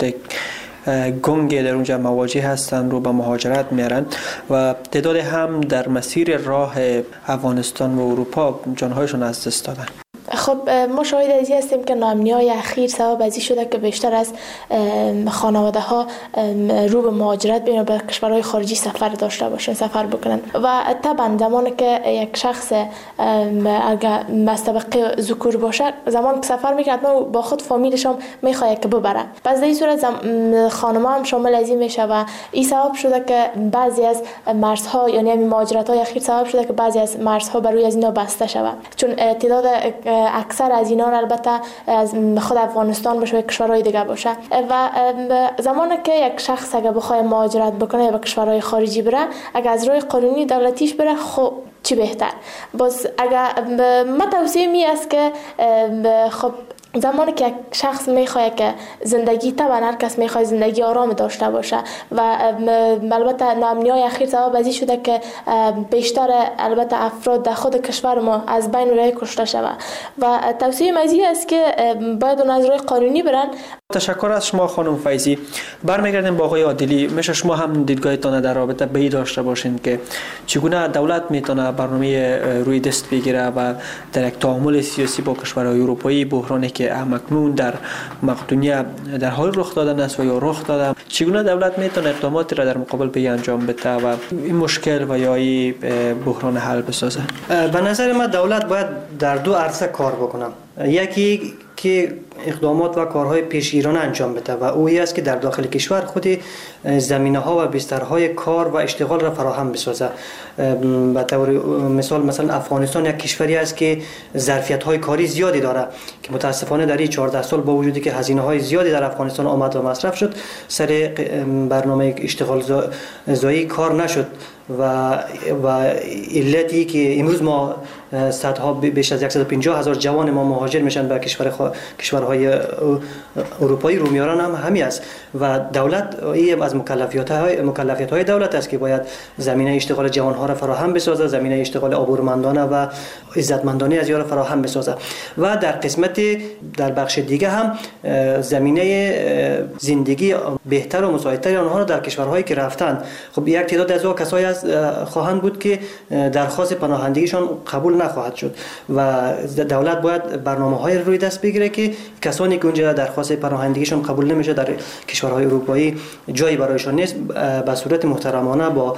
گنگ در اونجا مواجه هستند، رو به مهاجرت میارن و تعداد هم در مسیر راه افغانستان و اروپا جانهایشون از دست دادن. خب ما شاهد ازی هستیم که ناامنی‌های اخیر سبب ازی شده که بیشتر از خانواده ها رو به مهاجرت بین به کشورهای خارجی سفر داشته باشن، سفر بکنن و طبعا زمانی که یک شخص اگر مستبقی ذکور باشه، زمان که سفر میکنه با خود فامیلش هم میخواد که ببره. پس در این صورت خانم‌ها هم شامل ازی میشه و این سبب شده که بعضی از مرزها، یعنی مهاجرت‌های اخیر سبب شده که بعضی از مرزها بر روی از اینا بسته شود، چون تعداد اکثر از اینا البته از خود افغانستان باشه و کشورهای دیگه باشه و زمانی که یک شخص اگه بخواد مهاجرت بکنه یا به کشورهای خارجی بره، اگه از روی قانونی دولتیش بره خب چی بهتر. باز اگه ما توصیه می است که خب زمانی که یک شخص میخواد که زندگی، طبعا هر کس میخواد زندگی آرام داشته باشه و البته ناامنی‌های اخیر سبب ازی شده که بیشتر البته افراد در خود کشور ما از بین راه کشته شده و توصیه مزی است که باید اون از راه قانونی برن. تشکر از شما خانم فیضی. برمیگردیم با آقای عادلی. میشه شما هم دیدگاهتان در رابطه به این داشته باشین که چگونه دولت میتونه برنامه روی دست بگیره و در یک تعامل سیاسی با کشورهای اروپایی، بحرانی که همکنون در مقدونیه در حال رخ دادن است و یا رخ داده، چگونه دولت میتونه اقداماتی را در مقابل به انجام بده و این مشکل و یا این بحران حل بسازه؟ به نظر من دولت باید در دو عرصه کار بکنه. یکی که اقدامات و کارهای پیشگیرانه انجام بده و اویی است که در داخل کشور خود زمینه‌ها و بسترهای کار و اشتغال را فراهم بسازه. به طور مثال مثلا افغانستان یک کشوری است که ظرفیت‌های کاری زیادی داره که متاسفانه در این چهارده سال با وجودی که هزینه‌های زیادی در افغانستان آمد و مصرف شد، سر برنامه اشتغال زایی کار نشد و و علتی که امروز ما صدها بیش از صد و پنجاه هزار جوان ما مهاجر میشن به کشور خوا... کشورهای اروپایی رو میارن هم همین است و دولت این از مکلفیت های مکلفیت های دولت است که باید زمینه اشتغال جوان ها را فراهم بسازه، زمینه اشتغال آبرومندانه و عزتمندانه از یارا فراهم بسازه و در قسمت در بخش دیگه هم زمینه زندگی بهتر و مساعدتر آنها را در کشورهایی که رفتند. خب یک تعداد از کسایی از خواهند بود که درخواست پناهندگیشان قبول نخواهد شد و دولت باید برنامه‌های روی دست بگیره که کسانی که اونجا درخواست پناهندگیشان قبول نمیشه در کشورهای اروپایی جایی برایشان نیست، به صورت محترمانه با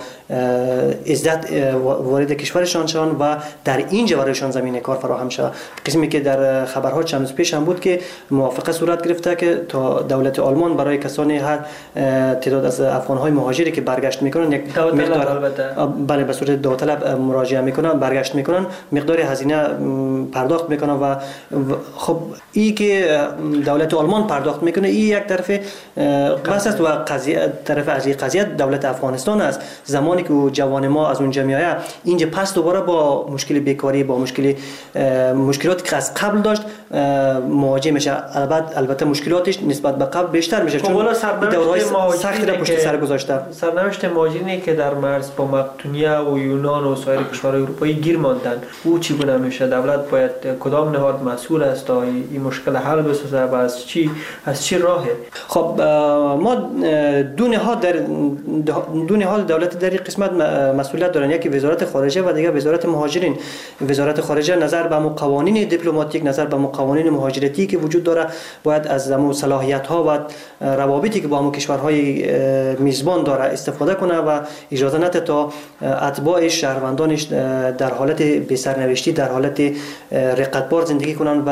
عزت وارد کشورشان شون و در اینجا برایشان زمینه کار فراهم شود. قسمی که در خبرها چند روز پیش هم بود که موافقه صورت گرفته که تا دولت آلمان برای کسانی هر تعداد از افغان‌های مهاجری که برگشت میکنن یک مقدار بله به صورت داوطلب مراجعه میکنن، برگشت میکنن، مقدار هزینه پرداخت میکنن و خب این که دولت آلمان پرداخت میکنه این یک طرف بس است و قضیه طرف از این قضیه دولت افغانستان است. زمانی که جوان ما از اونجا میآید اینجا پس دوباره با مشکل بیکاری، با مشکل مشکلاتی که از قبل داشت مواجه میشه. البته البته مشکلاتش نسبت به قبل بیشتر میشه چون دورهای سختی را پشت سر گذاشته. سرنوشت مهاجرینی که در مرز با مقدونیه و یونان و سایر کشورهای اروپایی گیر ماندن او چگونه میشه؟ دولت باید کدام نهاد مسئول است تا این مشکل حل بسازه و از چی از چی راهه؟ خب ما دو نهاد در دو نهاد دولت در این قسمت مسئولیت دارن، یکی وزارت خارجه و دیگه وزارت مهاجرین. وزارت خارجه نظر به قوانین دیپلماتیک، نظر به قوانین مهاجرتی که وجود داره باید از همون صلاحیت ها و روابطی که با همون کشورهای میزبان داره استفاده کنه و اجازه نده تا اتباعش، شهروندانش در حالت بی‌سرنوشتی، در حالت رقتبار زندگی کنن و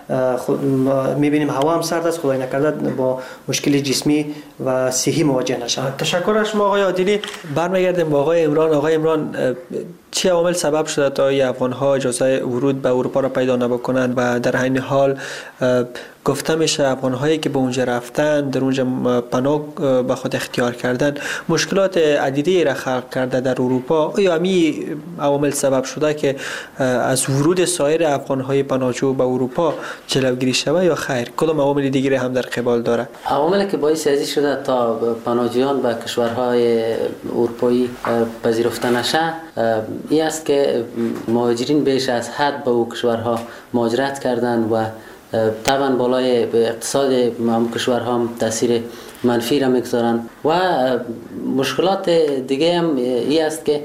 میبینیم هوا هم سرد است، خدای نکرده با مشکل جسمی و صحی مواجه نشوند. تشکر از شما آقای عادلی. برمیگردیم با آقای عمران. آقای عمران، چه عوامل سبب شده تا افغان‌ها اجازه ورود به اروپا را پیدا نبکنند و در عین حال گفته میشه افغان‌هایی که به اونجا رفتن، در اونجا پناه به خود اختیار کردن، مشکلات عدیدی را خلق کرده در اروپا؟ آیا همین عوامل سبب شده که از ورود سایر افغان‌های پناهجو به اروپا جلوگیری شود یا خیر کدام عوامل دیگری هم در قبال داره؟ عواملی که باعث ازی شده تا پناهجویان به کشورهای اروپایی پذیرفته نشه این است که مهاجرین بیش از حد به او کشورها مهاجرت کردند و طبعا بالای اقتصاد هم کشورها هم تاثیر منفی را میگذارند و مشکلات دیگه هم این است که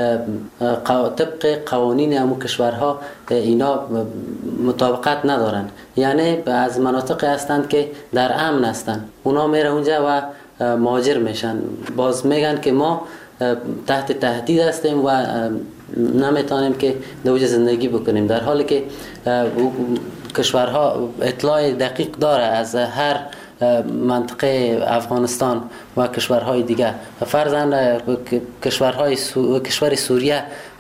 طبق قوانین هم کشورها اینا مطابقت ندارند، یعنی از مناطق هستند که در امن هستند، اونا میره اونجا و مهاجر میشن، باز میگن که ما تحت تهدید هستیم و نمیتونیم که در اونجا زندگی بکنیم، در حالی که کشورها اطلاع دقیق داره از هر منطقه افغانستان و کشورهای دیگه. فرضاً کشورهای سو... کشور سوریه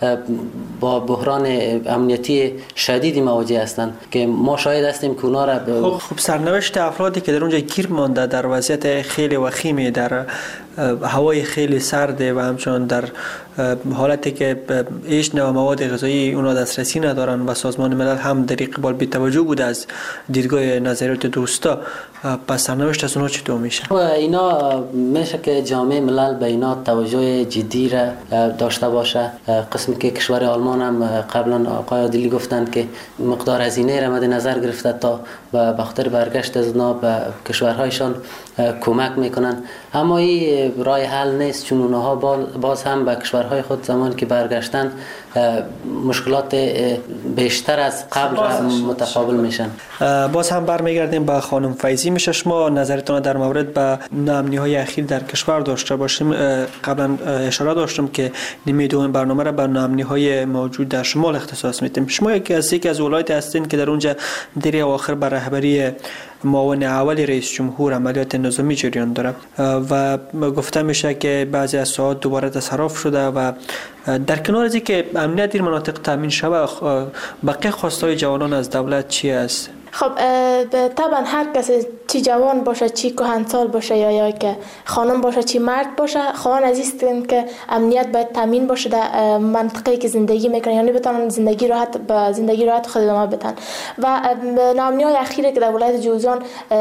با بحران امنیتی شدیدی مواجه هستند که ما شاهد هستیم که اونا را ب... خب, خب سرنوشت افرادی که در اونجا گیر مانده در وضعیت خیلی وخیمی، در هوای خیلی سرد و همچنان در حالتی که هیچ نوع مواد غذایی اونا دسترسی ندارن و سازمان ملل هم در قبال بی توجه بوده از دیدگاه نظریات دوستا، پس سرنوشت از اونا چطور میشه؟ و اینا میشه که جامعه ملل به اینا توجه جدی را داشته باشه. قسمی که کشور آلمان هم قبلا آقای عادلی گفتند که مقدار هزینه را مد نظر گرفته تا به خاطر برگشت از اونا به کشورهایشان کمک میکنن، اما این راه حل نیست، چون اونها باز هم به کشورهای خود زمان که برگشتن مشکلات بیشتر از قبل متقابل میشن. باز هم برمیگردیم به خانم فیضی. میشه شما نظرتون در مورد به ناامنی های اخیر در کشور داشته باشیم؟ قبلا اشاره داشتم که نیمه دوم برنامه را به ناامنی های موجود در شمال اختصاص میدیم. شما یکی از یکی از ولایت هستین که در اونجا در اواخر بر رهبری معاون اول رئیس جمهور عملیات نظامی جریان داره و گفته میشه که بعضی از ساعات دوباره تصرف شده و در کنار از اینکه امنیت در مناطق تامین شود، بقیه خواستهای جوانان از دولت چی است؟ خب طبعا هر کسی چی جوان باشه، چی کهنسال باشه یا یا که خانم باشه، چی مرد باشه، خواهان عزیزیم که امنیت باید تامین باشه در منطقه‌ای که زندگی میکنن، یعنی بتونن زندگی راحت به زندگی راحت خود ادامه بدن. و ناامنی‌های اخیری که در ولایت جوزجان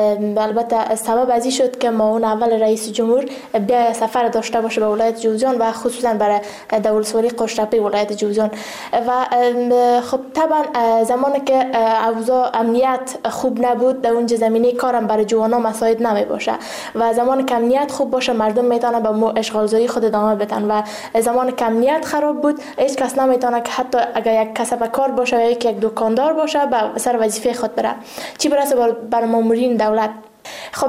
البته سبب ازی شد که معاون اول رئیس جمهور بیا سفر داشته باشه به ولایت جوزجان و خصوصا برای دولتسواری قشتپی ولایت جوزجان. و خب طبعا زمانی که اوضاع امنیت خوب نبود در اونجا زمینه کارم برای جوانان مساعد نمی باشه و زمان که امنیت خوب باشه مردم میتونن به اشغالزایی خود ادامه بدن و زمان که امنیت خراب بود هیچ کس نمیتونه که حتی اگر یک کسب کار باشه یا یک دکاندار باشه به سر وظیفه خود بره، چی برسه برای مامورین دولت. خب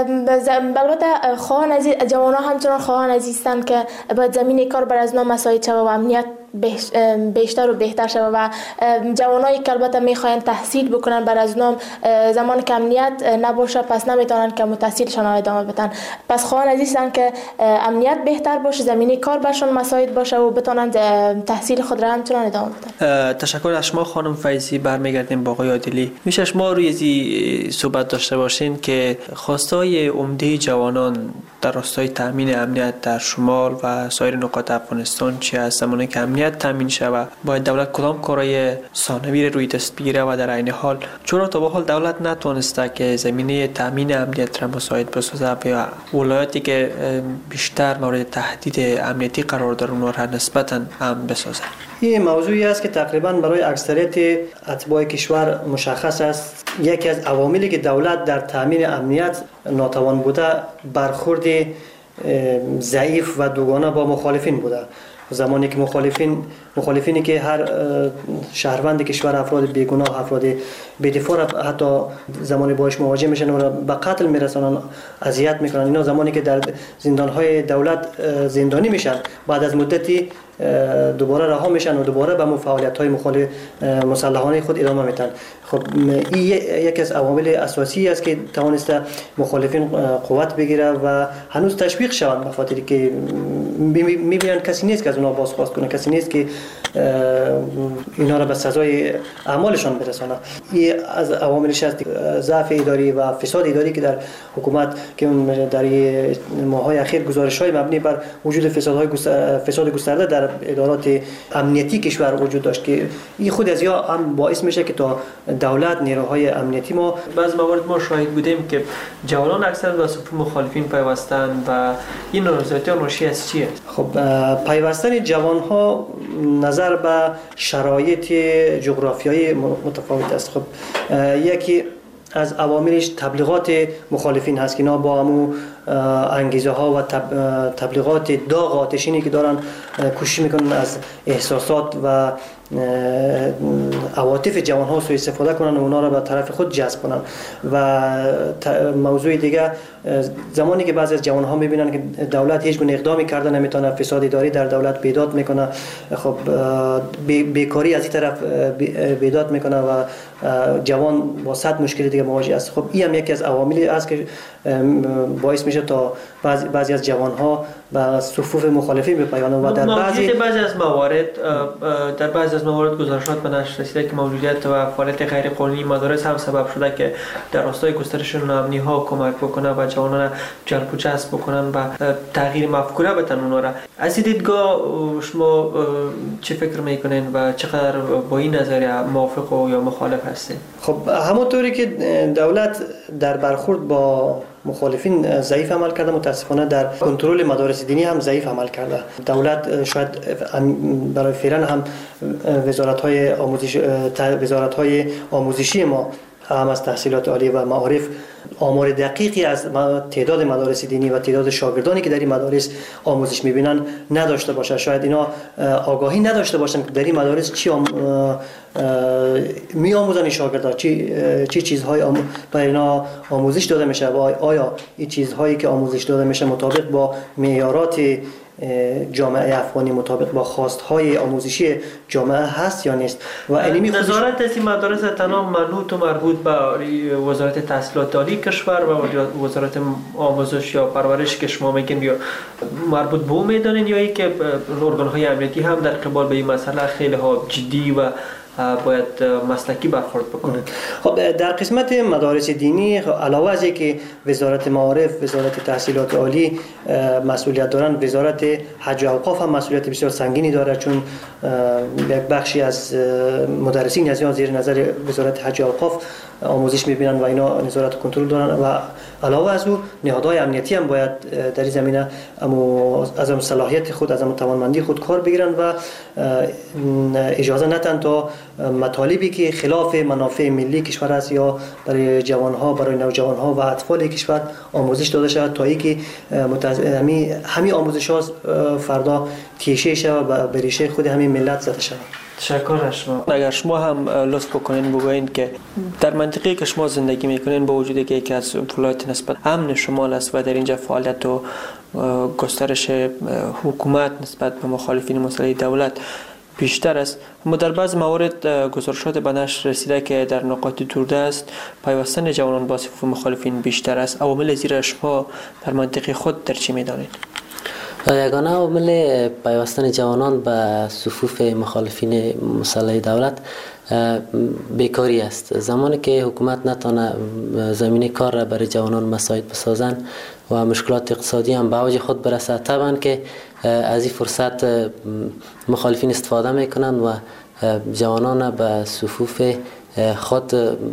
البته خواهان عزیز جوانان همچنان خواهان عزیزند که باید زمینه کار بر از نام مساعد شود و امنیت بیشتر و بهتر شود و جوانایی که البته میخواین تحصیل بکنن بر از نام زمان که امنیت نباشه پس نمیتونن که متحصیلشان ادامه بدن. پس خواهان عزیزند که امنیت بهتر باشه، زمینه کار برشان مساعد باشه و بتونن تحصیل خود را همچنان ادامه بدن. تشکر از شما خانم فیضی. برمیگردیم با آقای عادلی. میشه شما روی زی صحبت داشته باشین که خواستای عمده جوانان در راستای تامین امنیت در شمال و سایر نقاط افغانستان چی است؟ زمانی که امنیت تامین شود باید دولت کدام کارهای ثانوی روی دست بگیره و در عین حال چرا تا به حال دولت نتونسته که زمینه تامین امنیت را مساعد بسازه یا ولایاتی که بیشتر مورد تهدید امنیتی قرار دارن اونها را نسبتاً امن بسازه؟ این موضوعی است که تقریبا برای اکثریت اتباع کشور مشخص است. یکی از عواملی که دولت در تامین امنیت ناتوان بوده برخورد ضعیف و دوگانه با مخالفین بوده. زمانی که مخالفین مخالفینی که هر شهروند کشور افراد بیگناه افراد بی‌دفاع حتی زمانی باش مواجه میشن و به قتل میرسونن اذیت میکنن اینا زمانی که در زندانهای دولت زندانی میشن بعد از مدتی دوباره رها میشن و دوباره به فعالیت‌های مخالف مسلحانه خود ادامه میدن. خب این یکی از عوامل اساسی است که توانسته مخالفین قوت بگیره و هنوز تشویق شوند به خاطر که میبینن کسی نیست که از اونها بازخواست کنه، کسی نیست که اینا را به سزای اعمالشان برسانه. این از عواملش است ضعف اداری و فساد اداری که در حکومت که در ماه‌های اخیر گزارش‌های مبنی بر وجود فسادهای فساد گسترده در ادارات امنیتی کشور وجود داشت که این خود از یا هم باعث میشه که تا دولت نیروهای امنیتی ما بعض موارد ما شاهد بودیم که جوانان اکثر به صف مخالفین پیوستن و این نارضایتی ناشی از چیه؟ خب پیوستن جوانها نظر به شرایط جغرافیایی متفاوت است. خب یکی از عواملش تبلیغات مخالفین هست که اینا با همو انگیزه ها و تبلیغات داغ آتشینی که دارن کوشش میکنن از احساسات و عواطف جوان ها سوء استفاده کنن و اونا را به طرف خود جذب کنن. و موضوع دیگه زمانی که بعضی از جوان ها میبینن که دولت هیچ گونه اقدامی کرده نمیتونه، فساد اداری در دولت بیداد میکنه، خب بیکاری از این طرف بیداد میکنه و جوان با صد مشکل دیگه مواجه است. خب این هم یکی از عواملی است که باعث میشه تا بعضی بعضی از جوان ها به صفوف مخالفین بپیوندند و در بعضی بعضی از موارد در بعضی از موارد گزارشات به نشر رسیده که موجودیت و فعالیت غیر قانونی مدارس هم سبب شده که در راستای گسترش ناامنی ها کمک بکنه و جوانان جلب و جذب بکنن و تغییر مفکوره بدن اونا را. از دیدگاه شما چه فکر میکنین و چقدر با این نظریه موافق و یا مخالف هستین؟ خب همونطوری که دولت در برخورد با مخالفین ضعیف عمل کرده، متاسفانه در کنترل مدارس دینی هم ضعیف عمل کرده. دولت شاید برای فعلا هم وزارت‌های آموزش وزارت‌های آموزشی ما هم از تحصیلات عالی و معارف آمار دقیقی از تعداد مدارس دینی و تعداد شاگردانی که در این مدارس آموزش می‌بینن نداشته باشه. شاید اینا آگاهی نداشته باشن که در این مدارس چی آم... می‌آموزن شاگردان، چی چی چیزهای آم... برای اینا آموزش داده میشه و آیا این چیزهایی که آموزش داده میشه مطابق با معیارات جامعه افغانی، مطابق با خواستهای آموزشی جامعه هست یا نیست. و علمی نظارت از این مدارس تنها منوط و مربوط به وزارت تحصیلات عالی کشور و وزارت آموزش یا پرورش که شما میگین یا مربوط به اون میدانین یا ای که ارگان‌های امنیتی هم در قبال به این مسئله خیلی ها جدی و باید مسلکی برخورد بکنه؟ خب در قسمت مدارس دینی علاوه از اینکه وزارت معارف، وزارت تحصیلات عالی مسئولیت دارن، وزارت حج و اوقاف هم مسئولیت بسیار سنگینی داره، چون یک بخشی از مدرسین از زیر نظر وزارت حج و اوقاف آموزش میبینن و اینا نظارت و کنترل دارن. و علاوه از او نهادهای امنیتی هم باید در این زمینه از هم صلاحیت خود، از هم توانمندی خود کار بگیرن و اجازه ندن تا مطالبی که خلاف منافع ملی کشور است یا برای جوانها، برای نوجوانها و اطفال کشور آموزش داده شود تا اینکه همین همین آموزش ها فردا تیشه شود و به ریشه خود همین ملت زده شود. تشکر از شما. اگر شما هم لطف بکنین بگوین که در منطقه که شما زندگی میکنین با وجود که یکی از ولایت نسبت امن شمال است و در اینجا فعالیت و گسترش حکومت نسبت به مخالفین مسئله دولت بیشتر است، اما در بعض موارد گزارشات به نشر رسیده که در نقاط دوردست پیوستن جوانان با صفوف مخالفین بیشتر است. عوامل زیر شما در منطقه خود در چی میدانید؟ یگانه عامل پیوستن جوانان به صفوف مخالفین مسلح دولت بیکاری است. زمانی که حکومت نتونه زمینه کار را برای جوانان مساعد بسازن و مشکلات اقتصادی هم به اوج خود برسه، طبعا که از این فرصت مخالفین استفاده میکنن و جوانان به صفوف خود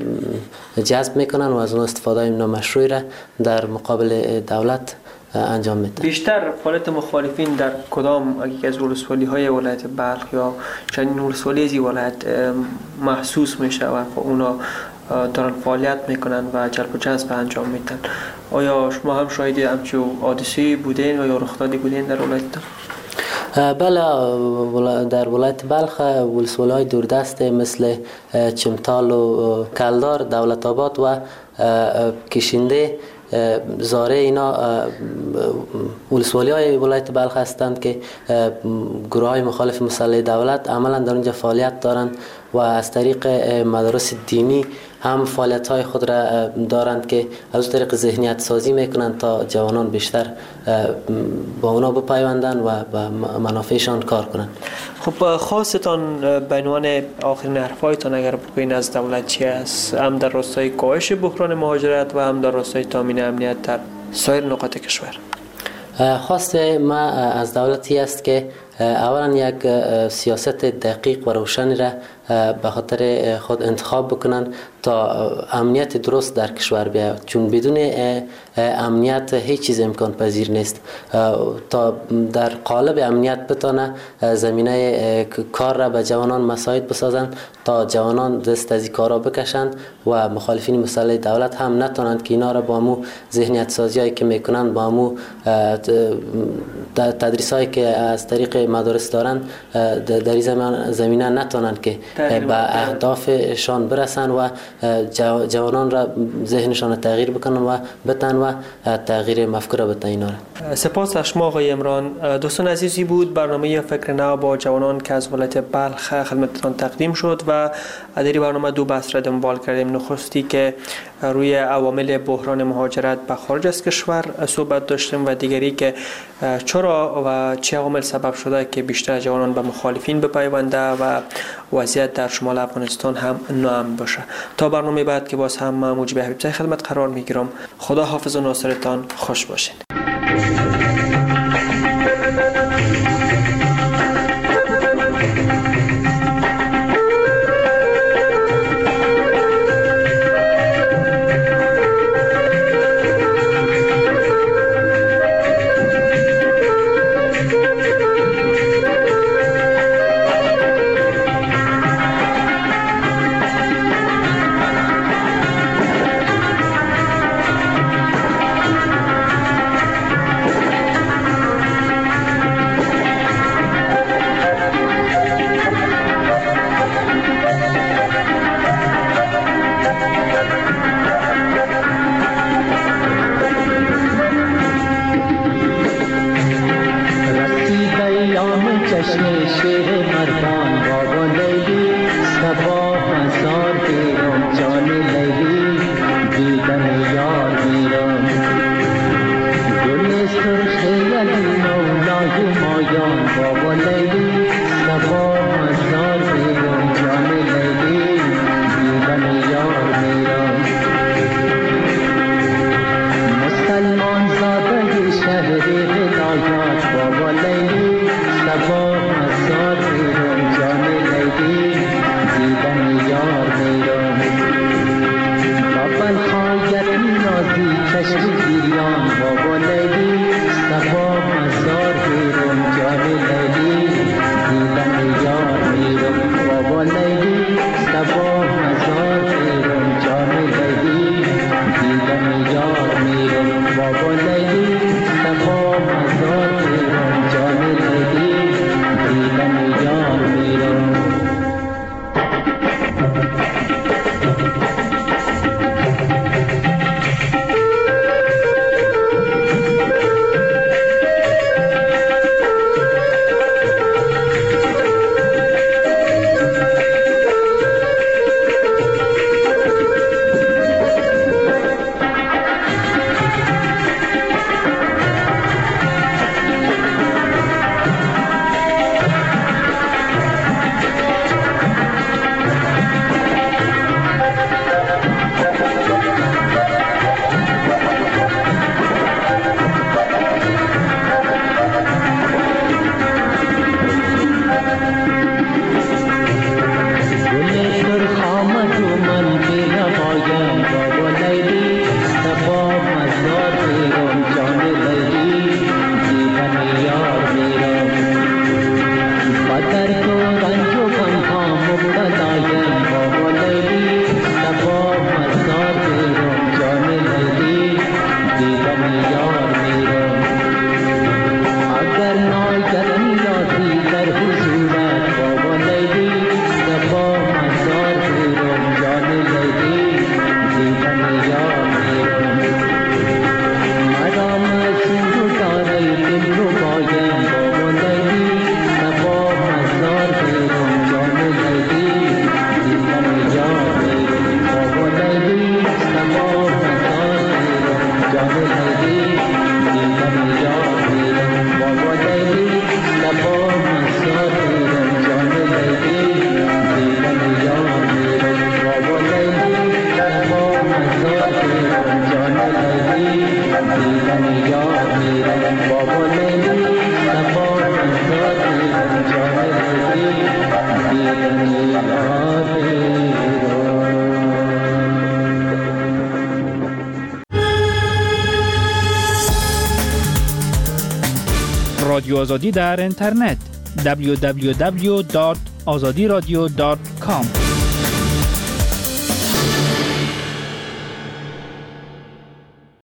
جذب میکنن و از اون استفاده نامشروعی را در مقابل دولت انجام میده. بیشتر فعالیت مخالفین در کدام یکی از ولسوالی های ولایت بلخ یا چندین ولسوالی از ولایت محسوس میشه و اونا دارن فعالیت میکنن و جلب و جذب انجام میدن؟ آیا شما هم شاهد همچون حادثه‌ای بودین یا رخدادی بودین در ولایت؟ بله، در ولایت بلخ ولسوالی‌های دوردست مثل چمتال و کلدار، دولت آباد و کشنده، زاره اینا ولسوالی های ولایت بلخ هستند که گروه های مخالف مسلح دولت عملا در اونجا فعالیت دارند و از طریق مدارس دینی هم فعالیت های خود را دارند که از طریق ذهنیت سازی میکنند تا جوانان بیشتر با اونا بپیوندند و با منافعشان کار کنند. خب خواستان به عنوان آخرین حرفایتان اگر بگوین از دولت چی است، هم در راستای کاهش بحران مهاجرت و هم در راستای تامین امنیت در سایر نقاط کشور؟ خواست ما از دولتی است که اولا یک سیاست دقیق و روشنی را به خاطر خود انتخاب بکنن تا امنیت درست در کشور بیاید، چون بدون امنیت هیچ چیز امکان پذیر نیست. تا در قالب امنیت بتانه زمینه کار را به جوانان مساعد بسازند تا جوانان دست از این کارا بکشند و مخالفین مسلح دولت هم نتونند که اینا را با مو ذهنیت سازی هایی که میکنند، با مو تدریس هایی که از طریق مدارس دارند در این زمینه نتونند که به اهدافشان برسن و جوانان را ذهنشان را تغییر بکنن و بتن و تغییر مفکوره بتن اینا را. سپاس از شما آقای عمران. دوستان عزیزی بود برنامه فکر نو با جوانان که از ولایت بلخ خدمتتان تقدیم شد و در این برنامه دو بحث را دنبال کردیم. نخستی که روی عوامل بحران مهاجرت به خارج از کشور صحبت داشتیم و دیگری که چرا و چه عوامل سبب شده که بیشتر جوانان به مخالفین بپیونده و وضعیت در شمال افغانستان هم ناامن باشه. تا برنامه بعد که باز هم موجب حبیب خدمت قرار میگیرم. خدا حافظ و ناصرتان خوش باشین. دیدن یار میرم با گل صفا انتظار جام دیدن یار رادیو آزادی در اینترنت دبلیو دبلیو دبلیو دات آزادی رادیو دات کام